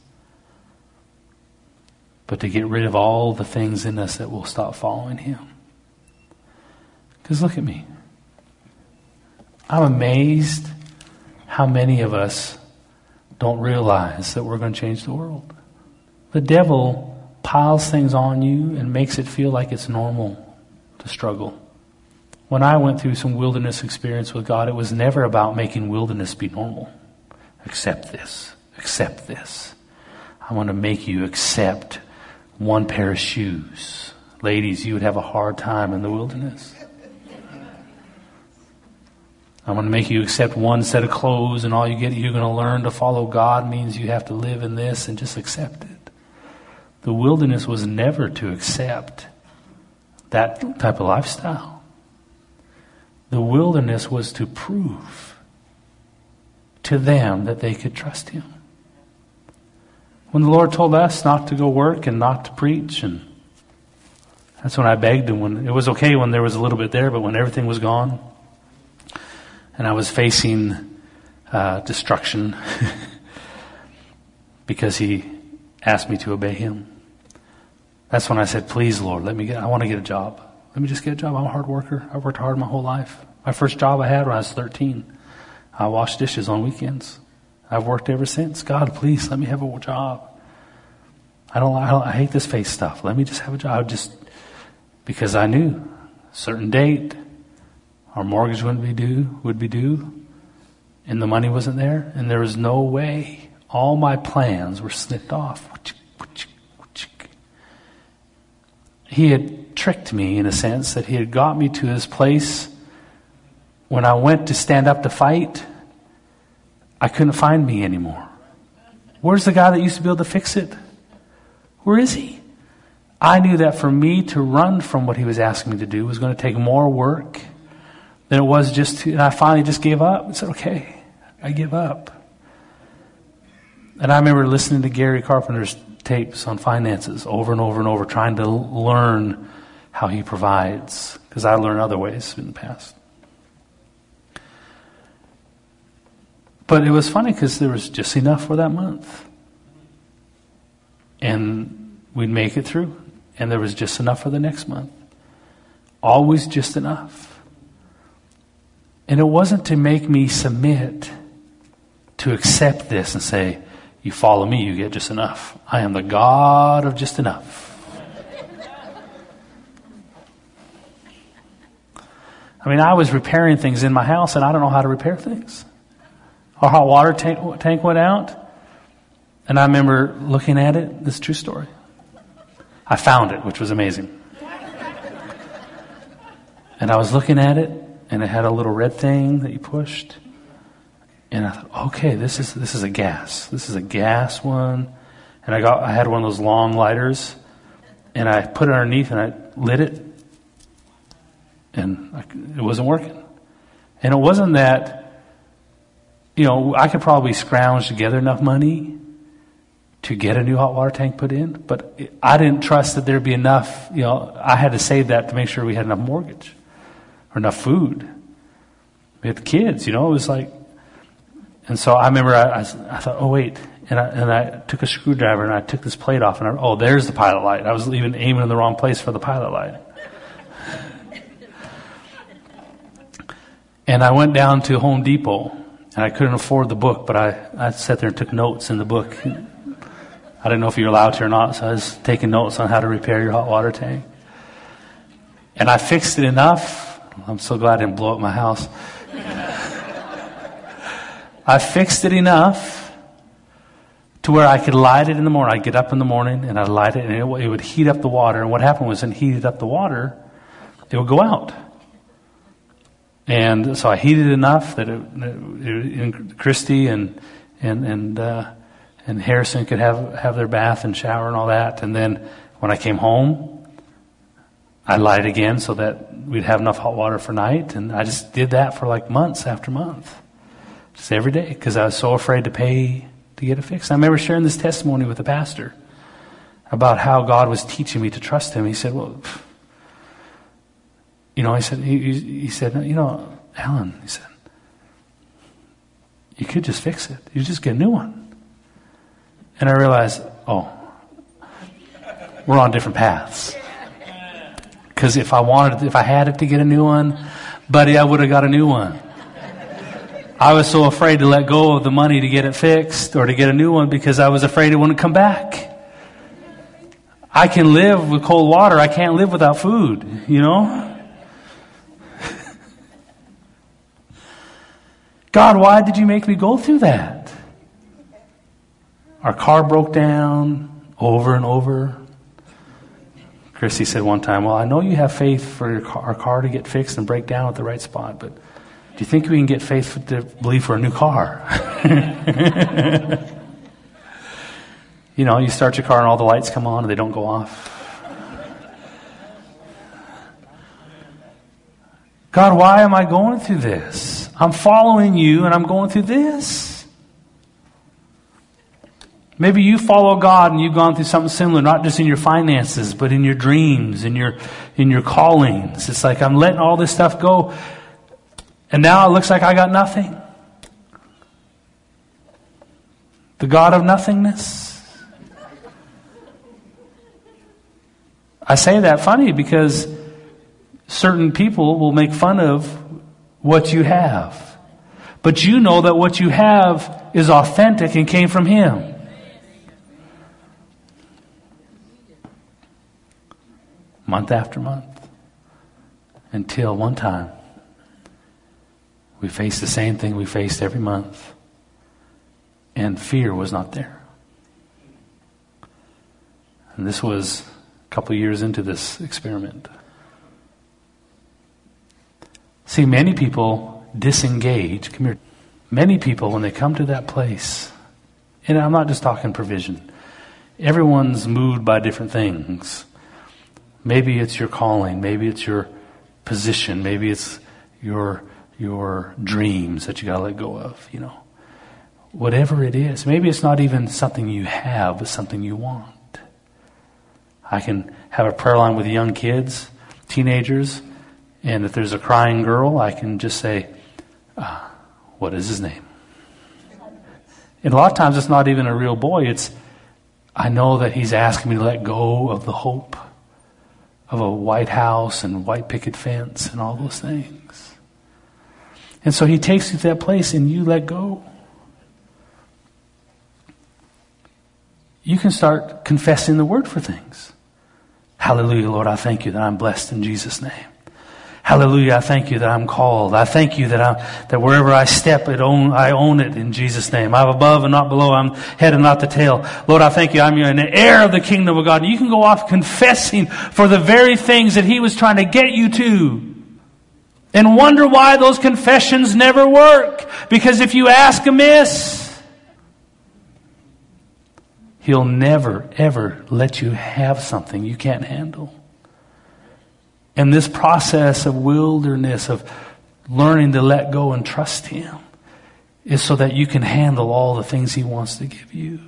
but to get rid of all the things in us that will stop following Him. Because look at me. I'm amazed how many of us don't realize that we're going to change the world. The devil piles things on you and makes it feel like it's normal to struggle. When I went through some wilderness experience with God, it was never about making wilderness be normal. Accept this. Accept this. I want to make you accept one pair of shoes. Ladies, you would have a hard time in the wilderness. I want to make you accept one set of clothes, and all you get, you're going to learn to follow God means you have to live in this, and just accept it. The wilderness was never to accept that type of lifestyle. The wilderness was to prove to them that they could trust Him. When the Lord told us not to go work and not to preach, and that's when I begged Him. When it was okay when there was a little bit there, but when everything was gone and I was facing uh, destruction because He asked me to obey Him. That's when I said, please, Lord, let me get, I want to get a job. Let me just get a job. I'm a hard worker. I've worked hard my whole life. My first job I had when I was thirteen. I washed dishes on weekends. I've worked ever since. God, please, let me have a job. I don't, I don't, I hate this faith stuff. Let me just have a job. Just because I knew a certain date, our mortgage wouldn't be due, would be due, and the money wasn't there, and there was no way. All my plans were snipped off. He had tricked me in a sense that He had got me to this place when I went to stand up to fight, I couldn't find me anymore. Where's the guy that used to be able to fix it? Where is he? I knew that for me to run from what He was asking me to do was going to take more work than it was just to, and I finally just gave up and said, okay, I give up. And I remember listening to Gary Carpenter's tapes on finances over and over and over, trying to learn how he provides, because I learned other ways in the past. But it was funny because there was just enough for that month. And we'd make it through. And there was just enough for the next month. Always just enough. And it wasn't to make me submit to accept this and say, You follow me, you get just enough. I am the God of just enough. I mean, I was repairing things in my house, and I don't know how to repair things. Our hot water tank, tank went out, and I remember looking at it. This is a true story. I found it, which was amazing. And I was looking at it, and it had a little red thing that you pushed. And I thought, okay, this is this is a gas. This is a gas one. And I got I had one of those long lighters, and I put it underneath, and I lit it, and I, it wasn't working. And it wasn't that, you know, I could probably scrounge together enough money to get a new hot water tank put in, but I didn't trust that there'd be enough. You know, I had to save that to make sure we had enough mortgage or enough food. We had the kids, you know. It was like. And so I remember I, I, I thought, oh, wait. And I, and I took a screwdriver and I took this plate off. And I, oh, there's the pilot light. I was even aiming in the wrong place for the pilot light. And I went down to Home Depot. And I couldn't afford the book, but I, I sat there and took notes in the book. I didn't know if you were allowed to or not, so I was taking notes on how to repair your hot water tank. And I fixed it enough. I'm so glad I didn't blow up my house. I fixed it enough to where I could light it in the morning. I'd get up in the morning and I'd light it, and it, it would heat up the water. And what happened was, when it heated up the water, it would go out. And so I heated it enough that it, it, it, Christy and and and uh, and Harrison could have have their bath and shower and all that. And then when I came home, I'd light it again so that we'd have enough hot water for night. And I just did that for like months after month. Just every day, because I was so afraid to pay to get it fixed. I remember sharing this testimony with the pastor about how God was teaching me to trust Him. He said, well, you know, he said, he, he said, you know, Alan, he said, you could just fix it. You just get a new one. And I realized, oh, we're on different paths. Because if I wanted, if I had it to get a new one, buddy, I would have got a new one. I was so afraid to let go of the money to get it fixed or to get a new one because I was afraid it wouldn't come back. I can live with cold water. I can't live without food, you know? God, why did you make me go through that? Our car broke down over and over. Chrissy said one time, well, I know you have faith for your car, our car to get fixed and break down at the right spot, but do you think we can get faith to believe for a new car? You know, you start your car and all the lights come on and they don't go off. God, why am I going through this? I'm following you and I'm going through this. Maybe you follow God and you've gone through something similar, not just in your finances, but in your dreams, in your in your callings. It's like I'm letting all this stuff go. And now it looks like I got nothing. The God of nothingness. I say that funny because certain people will make fun of what you have. But you know that what you have is authentic and came from Him. Month after month. Until one time, we faced the same thing we faced every month. And fear was not there. And this was a couple of years into this experiment. See, many people disengage. Come here. Many people, when they come to that place, and I'm not just talking provision. Everyone's moved by different things. Maybe it's your calling. Maybe it's your position. Maybe it's your your dreams that you got to let go of, you know. Whatever it is. Maybe it's not even something you have, but something you want. I can have a prayer line with young kids, teenagers, and if there's a crying girl, I can just say, ah, what is his name? And a lot of times it's not even a real boy. It's, I know that he's asking me to let go of the hope of a white house and white picket fence and all those things. And so he takes you to that place and you let go. you can start confessing the word for things. Hallelujah, Lord, I thank you that I'm blessed in Jesus' name. Hallelujah, I thank you that I'm called. I thank you that I, that wherever I step, it own, I own it in Jesus' name. I'm above and not below. I'm head and not the tail. Lord, I thank you. I'm an heir of the kingdom of God. You can go off confessing for the very things that he was trying to get you to. And wonder why those confessions never work. Because if you ask amiss, he'll never, ever let you have something you can't handle. And this process of wilderness, of learning to let go and trust him, is so that you can handle all the things he wants to give you.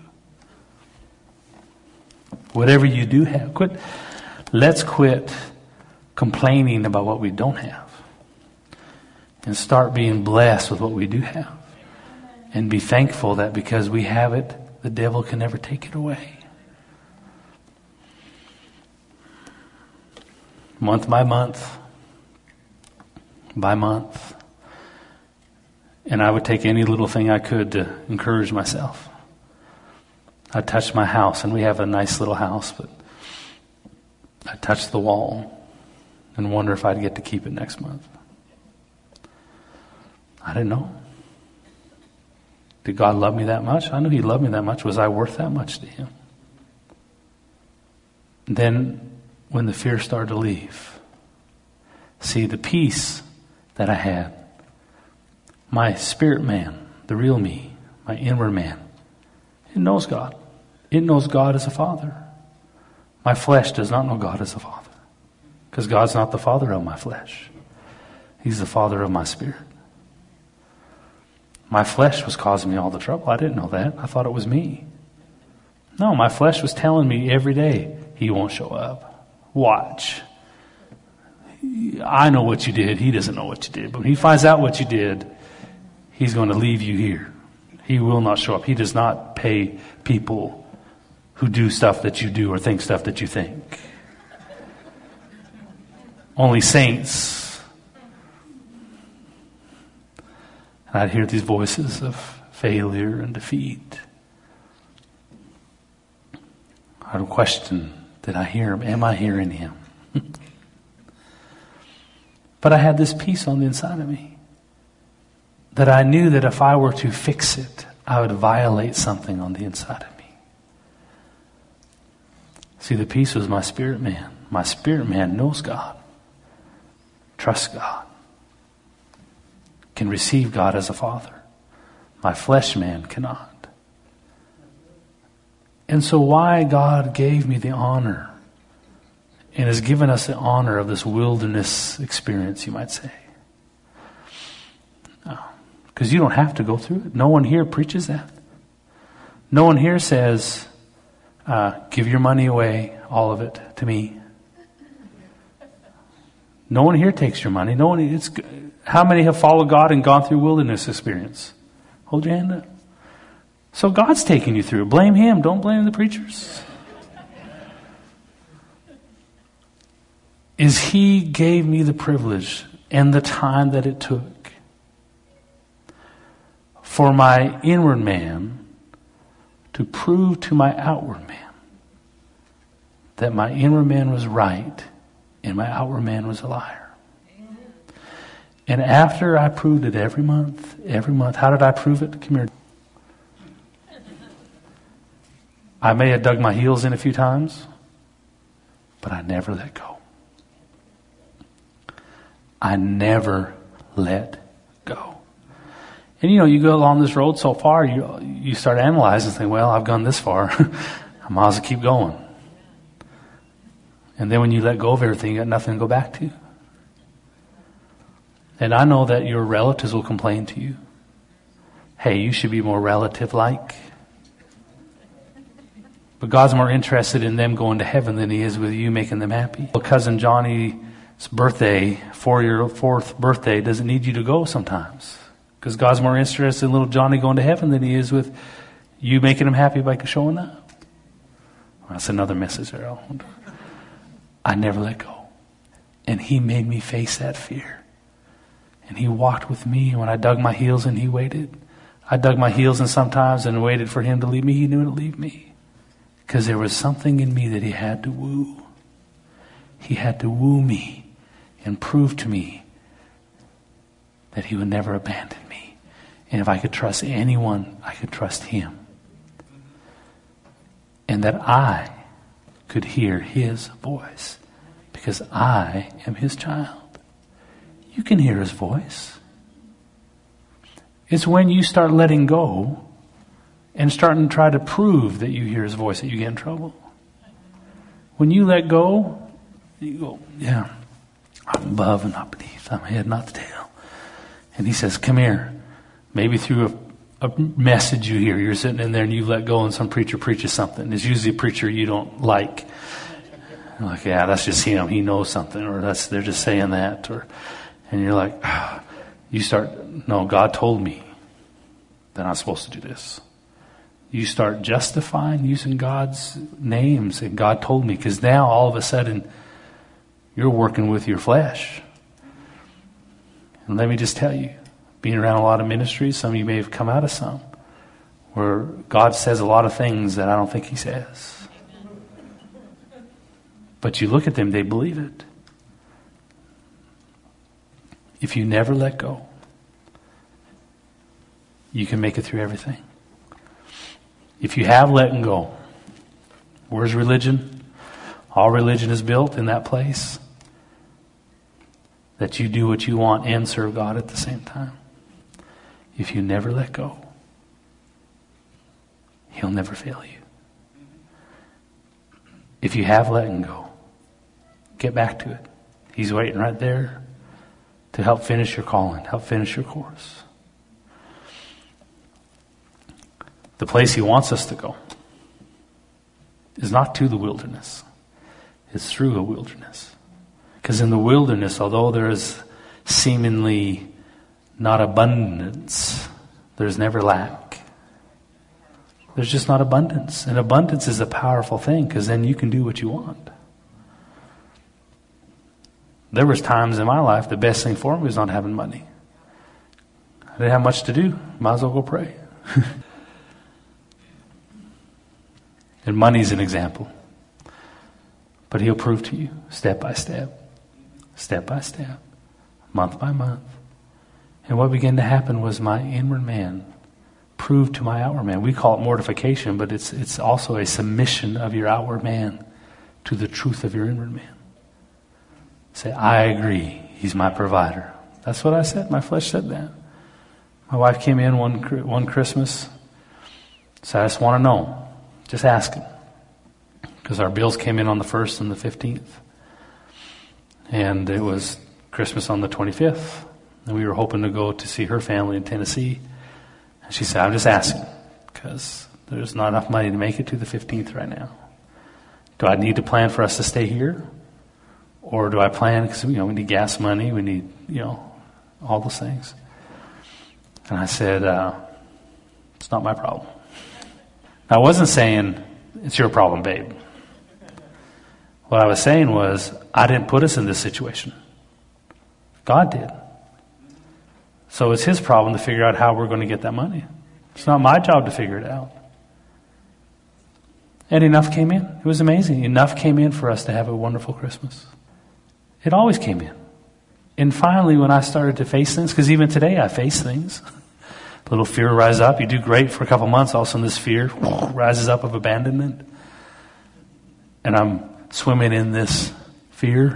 Whatever you do have, quit. Let's quit complaining about what we don't have. And start being blessed with what we do have. And be thankful that because we have it, the devil can never take it away. Month by month, by month. And I would take any little thing I could to encourage myself. I'd touch my house, and we have a nice little house, but I'd touch the wall and wonder if I'd get to keep it next month. I didn't know. Did God love me that much? I knew he loved me that much. Was I worth that much to him? Then, when the fear started to leave, see the peace that I had, my spirit man, the real me, my inward man, it knows God. It knows God as a father. My flesh does not know God as a father, because God's not the father of my flesh. He's the father of my spirit. My flesh was causing me all the trouble. I didn't know that. I thought it was me. No, my flesh was telling me every day, he won't show up. Watch. I know what you did. He doesn't know what you did. But when he finds out what you did, he's going to leave you here. He will not show up. He does not pay people who do stuff that you do or think stuff that you think. Only saints. And I'd hear these voices of failure and defeat. I would question, did I hear him? Am I hearing him? But I had this peace on the inside of me, that I knew that if I were to fix it, I would violate something on the inside of me. See, the peace was my spirit man. My spirit man knows God, trusts God, can receive God as a father. My flesh man cannot. And so why God gave me the honor and has given us the honor of this wilderness experience, you might say. Because you don't have to go through it. No one here preaches that. No one here says, uh, give your money away, all of it, to me. No one here takes your money. No one. It's. How many have followed God and gone through wilderness experience? Hold your hand up. So God's taking you through. Blame him. Don't blame the preachers. Is he gave me the privilege and the time that it took for my inward man to prove to my outward man that my inward man was right and my outward man was a liar. And after I proved it every month, every month, how did I prove it? Come here. I may have dug my heels in a few times, but I never let go. I never let go. And you know, you go along this road so far, you you start analyzing and think, well, I've gone this far. I might as well keep going. And then when you let go of everything, you got nothing to go back to. And I know that your relatives will complain to you. Hey, you should be more relative-like. But God's more interested in them going to heaven than he is with you making them happy. Well, cousin Johnny's birthday, four-year fourth birthday, doesn't need you to go sometimes. Because God's more interested in little Johnny going to heaven than he is with you making him happy by showing up. Well, that's another message there. I never let go. And he made me face that fear. And he walked with me when I dug my heels and he waited. I dug my heels and sometimes and waited for him to leave me. He knew to leave me. Because there was something in me that he had to woo. He had to woo me and prove to me that he would never abandon me. And if I could trust anyone, I could trust him. And that I could hear his voice because I am his child. You can hear his voice. It's when you start letting go and starting to try to prove that you hear his voice that you get in trouble. When you let go, you go, yeah, I'm above and not beneath. I'm head, not the tail. And he says, come here. Maybe through a, a message you hear, you're sitting in there and you let go and some preacher preaches something. It's usually a preacher you don't like. You're like, yeah, that's just him. He knows something. Or that's they're just saying that. Or, and you're like, ah. You start, no, God told me that I'm supposed to do this. You start justifying using God's names. And God told me. Because now all of a sudden, you're working with your flesh. And let me just tell you, being around a lot of ministries, some of you may have come out of some, where God says a lot of things that I don't think he says. But you look at them, they believe it. If you never let go, you can make it through everything. If you have let go, where's religion? All religion is built in that place. That you do what you want and serve God at the same time. If you never let go, he'll never fail you. If you have let go, get back to it. He's waiting right there to help finish your calling, help finish your course. The place he wants us to go is not to the wilderness. It's through a wilderness. Because in the wilderness, although there is seemingly not abundance, there's never lack. There's just not abundance. And abundance is a powerful thing because then you can do what you want. There was times in my life the best thing for me was not having money. I didn't have much to do. Might as well go pray. And money's an example. But he'll prove to you step by step, step by step, month by month. And what began to happen was my inward man proved to my outward man. We call it mortification, but it's it's also a submission of your outward man to the truth of your inward man. Say, I agree. He's my provider. That's what I said. My flesh said that. My wife came in one one Christmas. Said, I just want to know. Just ask him. Because our bills came in on the first and the fifteenth. And it was Christmas on the twenty-fifth. And we were hoping to go to see her family in Tennessee. And she said, I'm just asking. Because there's not enough money to make it to the fifteenth right now. Do I need to plan for us to stay here? Or do I plan, because you know, we need gas money, we need, you know, all those things. And I said, uh, it's not my problem. Now, I wasn't saying, it's your problem, babe. What I was saying was, I didn't put us in this situation. God did. So it's his problem to figure out how we're going to get that money. It's not my job to figure it out. And enough came in. It was amazing. Enough came in for us to have a wonderful Christmas. It always came in. And finally, when I started to face things, because even today I face things, a little fear rises up. You do great for a couple months, all of a sudden this fear rises up of abandonment. And I'm swimming in this fear.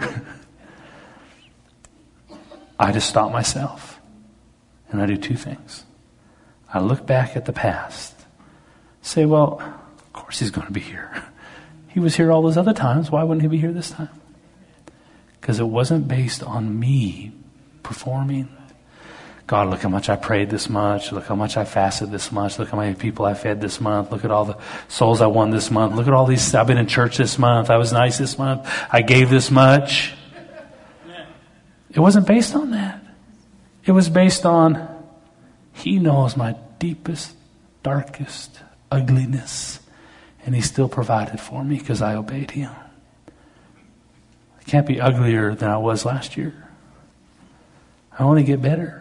I just stop myself. And I do two things. I look back at the past. Say, well, of course he's going to be here. He was here all those other times. Why wouldn't he be here this time? Because it wasn't based on me performing. God, look how much I prayed this much. Look how much I fasted this much. Look how many people I fed this month. Look at all the souls I won this month. Look at all these. I've been in church this month. I was nice this month. I gave this much. It wasn't based on that. It was based on he knows my deepest, darkest ugliness. And he still provided for me because I obeyed him. I can't be uglier than I was last year. I only get better.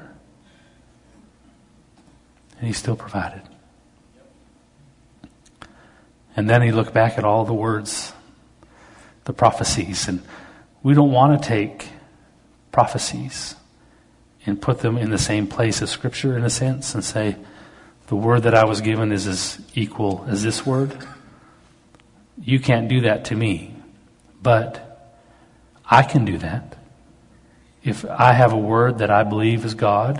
And he still provided. And then he looked back at all the words, the prophecies. And we don't want to take prophecies and put them in the same place as Scripture, in a sense, and say, the word that I was given is as equal as this word. You can't do that to me. But I can do that. If I have a word that I believe is God,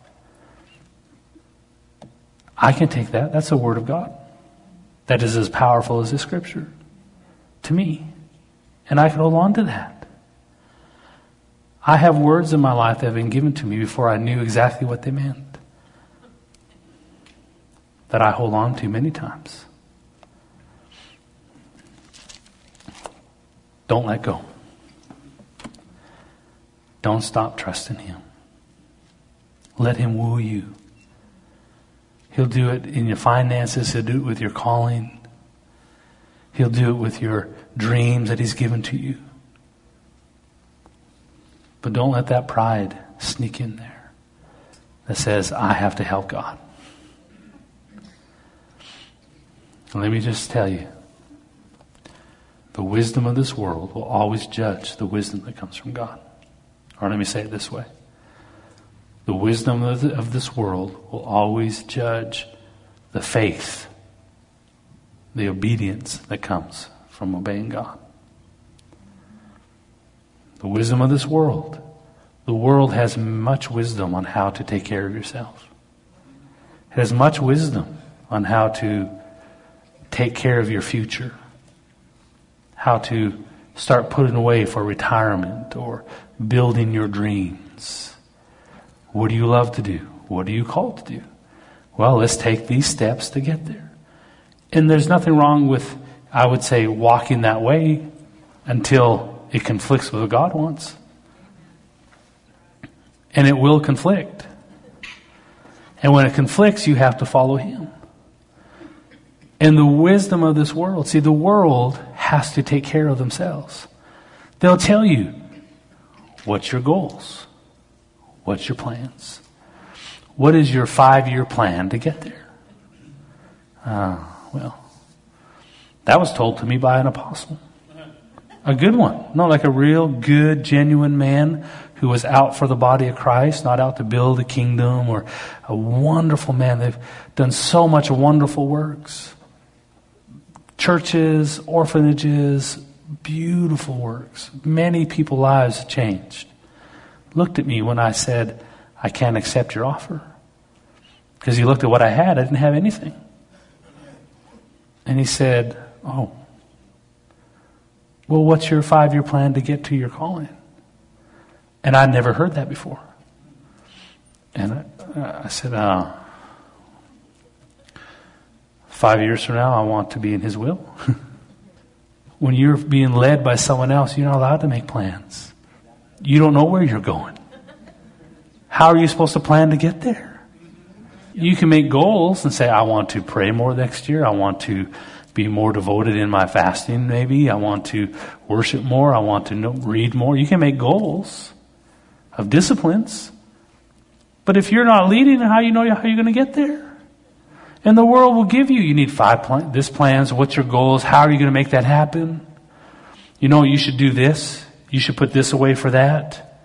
I can take that. That's a word of God. That is as powerful as this Scripture to me. And I can hold on to that. I have words in my life that have been given to me before I knew exactly what they meant, that I hold on to many times. Don't let go. Don't stop trusting Him. Let Him woo you. He'll do it in your finances. He'll do it with your calling. He'll do it with your dreams that He's given to you. But don't let that pride sneak in there that says, I have to help God. Let me just tell you, the wisdom of this world will always judge the wisdom that comes from God. Or let me say it this way. The wisdom of, the, of this world will always judge the faith, the obedience that comes from obeying God. The wisdom of this world. The world has much wisdom on how to take care of yourself. It has much wisdom on how to take care of your future. How to start putting away for retirement or building your dreams. What do you love to do? What are you called to do? Well, let's take these steps to get there. And there's nothing wrong with, I would say, walking that way until it conflicts with what God wants. And it will conflict. And when it conflicts, you have to follow Him. And the wisdom of this world, see, the world has to take care of themselves. They'll tell you, what's your goals? What's your plans? What is your five-year plan to get there? Uh, well, that was told to me by an apostle. A good one. No, like a real good, genuine man who was out for the body of Christ, not out to build a kingdom, or a wonderful man. They've done so much wonderful works. Churches, orphanages, beautiful works. Many people's lives changed. Looked at me when I said, I can't accept your offer. Because he looked at what I had. I didn't have anything. And he said, oh, well, what's your five-year plan to get to your calling? And I'd never heard that before. And I, I said, uh, five years from now, I want to be in His will. When you're being led by someone else, you're not allowed to make plans. You don't know where you're going. How are you supposed to plan to get there? You can make goals and say, I want to pray more next year. I want to be more devoted in my fasting, maybe. I want to worship more. I want to know, read more. You can make goals of disciplines. But if you're not leading, how do you know how you're going to get there? And the world will give you, you need five plan, this plans, what's your goals, how are you going to make that happen? You know, you should do this. You should put this away for that.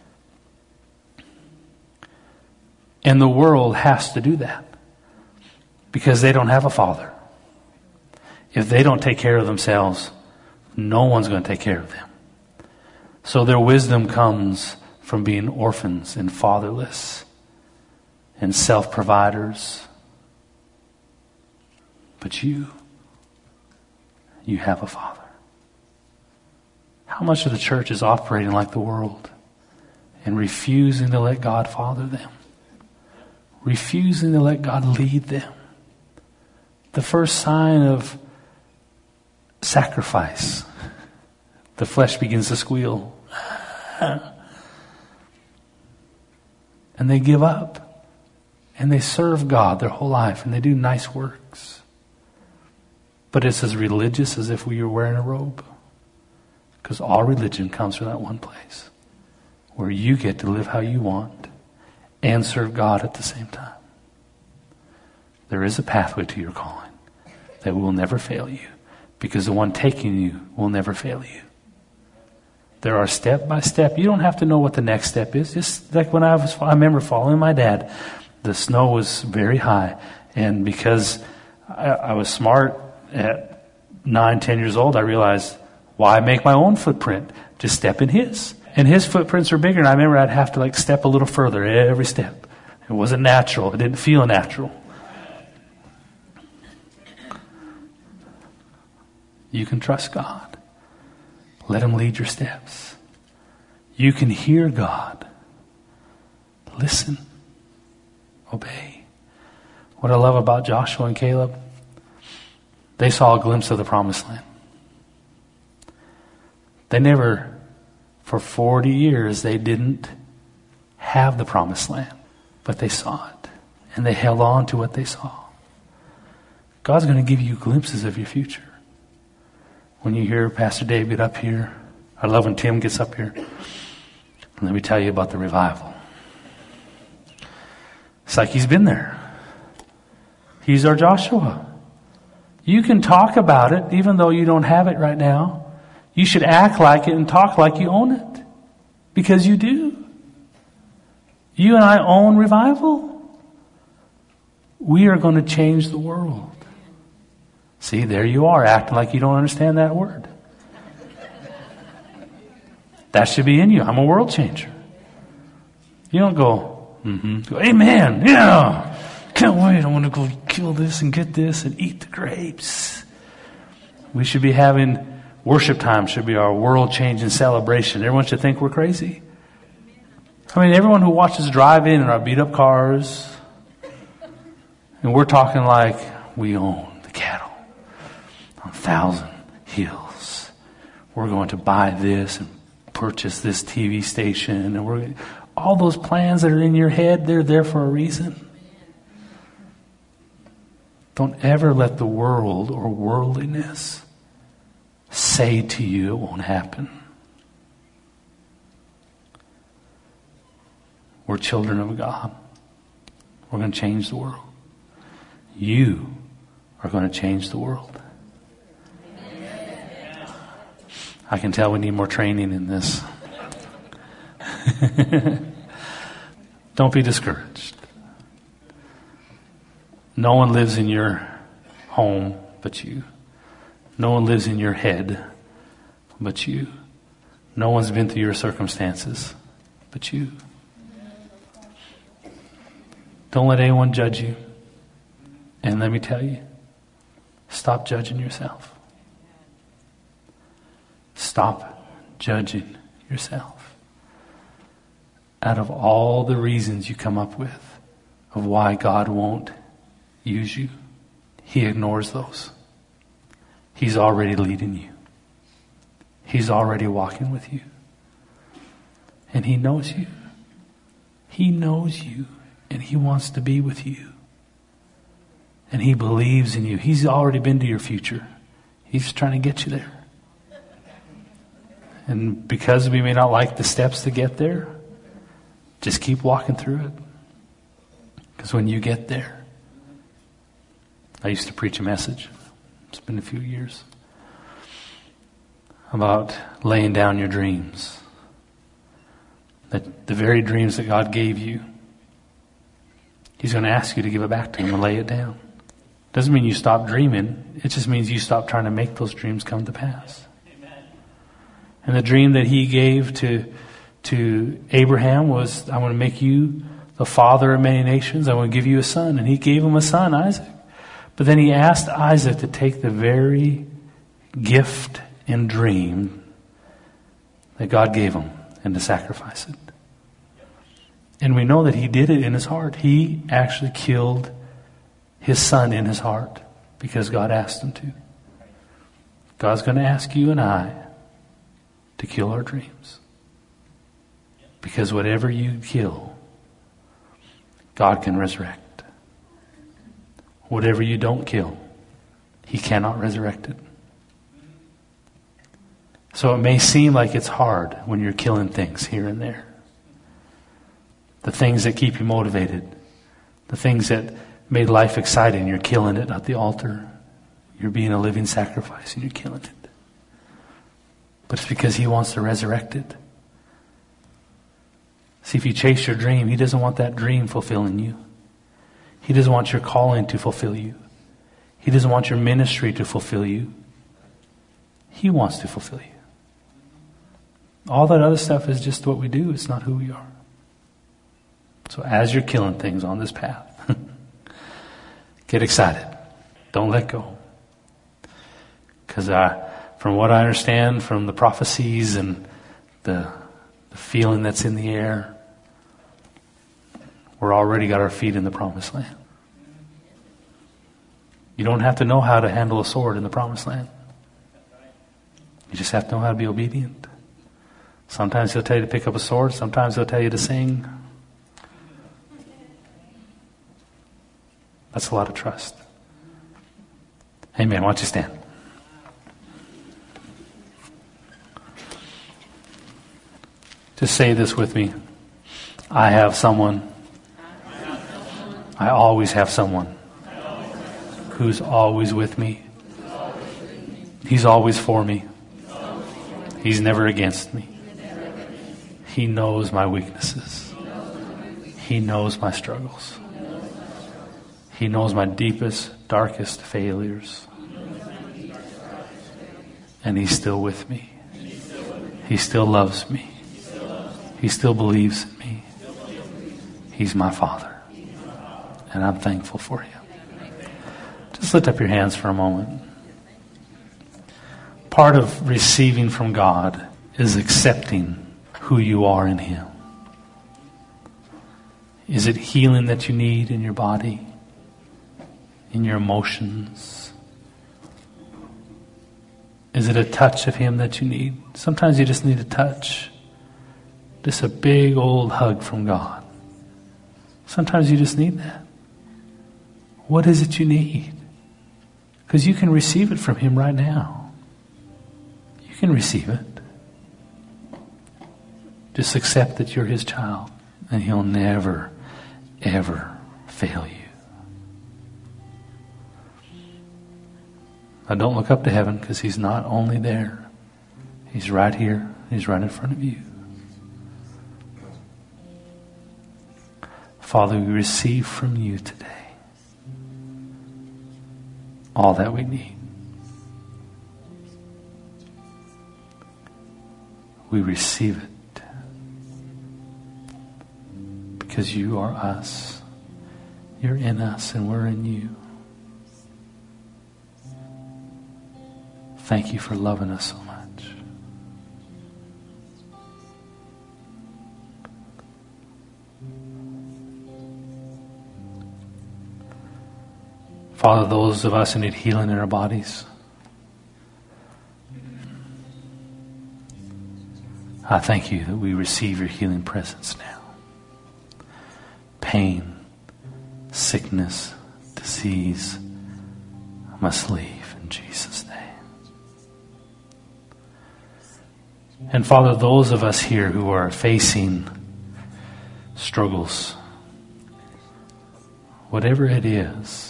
And the world has to do that because they don't have a father. If they don't take care of themselves, no one's going to take care of them. So their wisdom comes from being orphans and fatherless and self-providers. But you, you have a father. How much of the church is operating like the world and refusing to let God father them? Refusing to let God lead them. The first sign of sacrifice, the flesh begins to squeal. And they give up. And they serve God their whole life. And they do nice works. But it's as religious as if we were wearing a robe. Because all religion comes from that one place. Where you get to live how you want. And serve God at the same time. There is a pathway to your calling that will never fail you, because the one taking you will never fail you. There are step by step. You don't have to know what the next step is. Just like when I was, I remember following my dad. The snow was very high, and because I, I was smart at nine, ten years old, I realized, why make my own footprint? Just step in his. And his footprints were bigger, and I remember I'd have to like step a little further every step. It wasn't natural. It didn't feel natural. You can trust God. Let him lead your steps. You can hear God. Listen. Obey. What I love about Joshua and Caleb, they saw a glimpse of the promised land. They never, for forty years, they didn't have the promised land, but they saw it, and they held on to what they saw. God's going to give you glimpses of your future. When you hear Pastor Dave get up here, I love when Tim gets up here. Let me tell you about the revival. It's like he's been there. He's our Joshua. You can talk about it even though you don't have it right now. You should act like it and talk like you own it. Because you do. You and I own revival. We are going to change the world. See, there you are, acting like you don't understand that word. That should be in you. I'm a world changer. You don't go, mm-hmm. Go, amen, yeah. Can't wait. I want to go kill this and get this and eat the grapes. We should be having worship time, should be our world changing celebration. Everyone should think we're crazy. I mean, everyone who watches drive in in our beat up cars, and we're talking like we own the cattle on Thousand Hills. We're going to buy this and purchase this T V station, and we're all those plans that are in your head, they're there for a reason. Don't ever let the world or worldliness say to you it won't happen. We're children of God. We're going to change the world. You are going to change the world. I can tell we need more training in this. Don't be discouraged. No one lives in your home but you. No one lives in your head but you. No one's been through your circumstances but you. Don't let anyone judge you. And let me tell you, stop judging yourself. Stop judging yourself. Out of all the reasons you come up with of why God won't use you, He ignores those. He's already leading you. He's already walking with you. And He knows you. He knows you. And He wants to be with you. And He believes in you. He's already been to your future. He's trying to get you there. And because we may not like the steps to get there, just keep walking through it. Because when you get there, I used to preach a message, it's been a few years, about laying down your dreams. That the very dreams that God gave you, He's going to ask you to give it back to Him and lay it down. Doesn't mean you stop dreaming. It just means you stop trying to make those dreams come to pass. Amen. And the dream that He gave to, to Abraham was, I want to make you the father of many nations. I want to give you a son. And He gave him a son, Isaac. But then He asked Isaac to take the very gift and dream that God gave him and to sacrifice it. And we know that he did it in his heart. He actually killed his son in his heart because God asked him to. God's going to ask you and I to kill our dreams. Because whatever you kill, God can resurrect. Whatever you don't kill, He cannot resurrect it. So it may seem like it's hard when you're killing things here and there. The things that keep you motivated. The things that made life exciting, you're killing it at the altar. You're being a living sacrifice and you're killing it. But it's because he wants to resurrect it. See, if you chase your dream, he doesn't want that dream fulfilling you. He doesn't want your calling to fulfill you. He doesn't want your ministry to fulfill you. He wants to fulfill you. All that other stuff is just what we do. It's not who we are. So as you're killing things on this path, get excited. Don't let go. Because uh, from what I understand from the prophecies and the, the feeling that's in the air, we're already got our feet in the promised land. You don't have to know how to handle a sword in the promised land. You just have to know how to be obedient. Sometimes he'll tell you to pick up a sword. Sometimes he'll tell you to sing. That's a lot of trust. Amen. Why don't you stand? Just say this with me. I have someone. I always have someone who's always with me. He's always for me. He's never against me. He knows my weaknesses. He knows my struggles. He knows my deepest, darkest failures. And he's still with me. He still loves me. He still believes in me. He's my Father. And I'm thankful for him. Just lift up your hands for a moment. Part of receiving from God is accepting who you are in him. Is it healing that you need in your body? In your emotions? Is it a touch of him that you need? Sometimes you just need a touch. Just a big old hug from God. Sometimes you just need that. What is it you need? Because you can receive it from him right now. You can receive it. Just accept that you're his child and he'll never, ever fail you. Now don't look up to heaven because he's not only there. He's right here. He's right in front of you. Father, we receive from you today all that we need. We receive it because you are us. You're in us and we're in you. Thank you for loving us so much. Father, those of us who need healing in our bodies, I thank you that we receive your healing presence now. Pain, sickness, disease must leave in Jesus' name. And Father, those of us here who are facing struggles, whatever it is,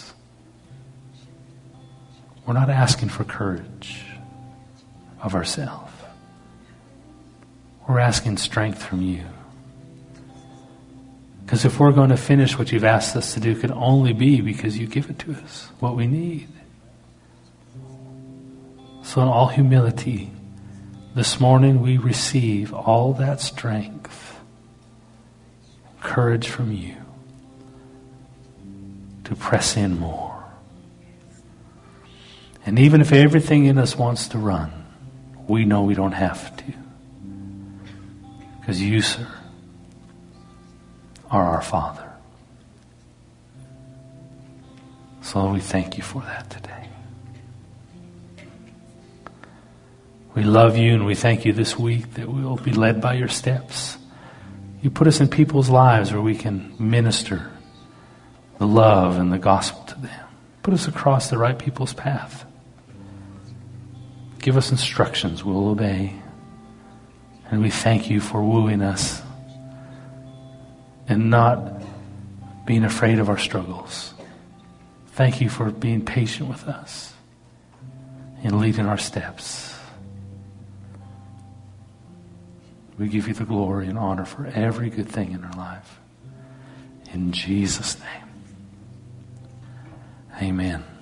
we're not asking for courage of ourselves. We're asking strength from you. Because if we're going to finish what you've asked us to do, it can only be because you give it to us, what we need. So in all humility, this morning we receive all that strength, courage from you to press in more. And even if everything in us wants to run, we know we don't have to. Because you, sir, are our Father. So we thank you for that today. We love you and we thank you this week that we will be led by your steps. You put us in people's lives where we can minister the love and the gospel to them. Put us across the right people's path. Give us instructions, we'll obey. And we thank you for wooing us and not being afraid of our struggles. Thank you for being patient with us in leading our steps. We give you the glory and honor for every good thing in our life. In Jesus' name. Amen.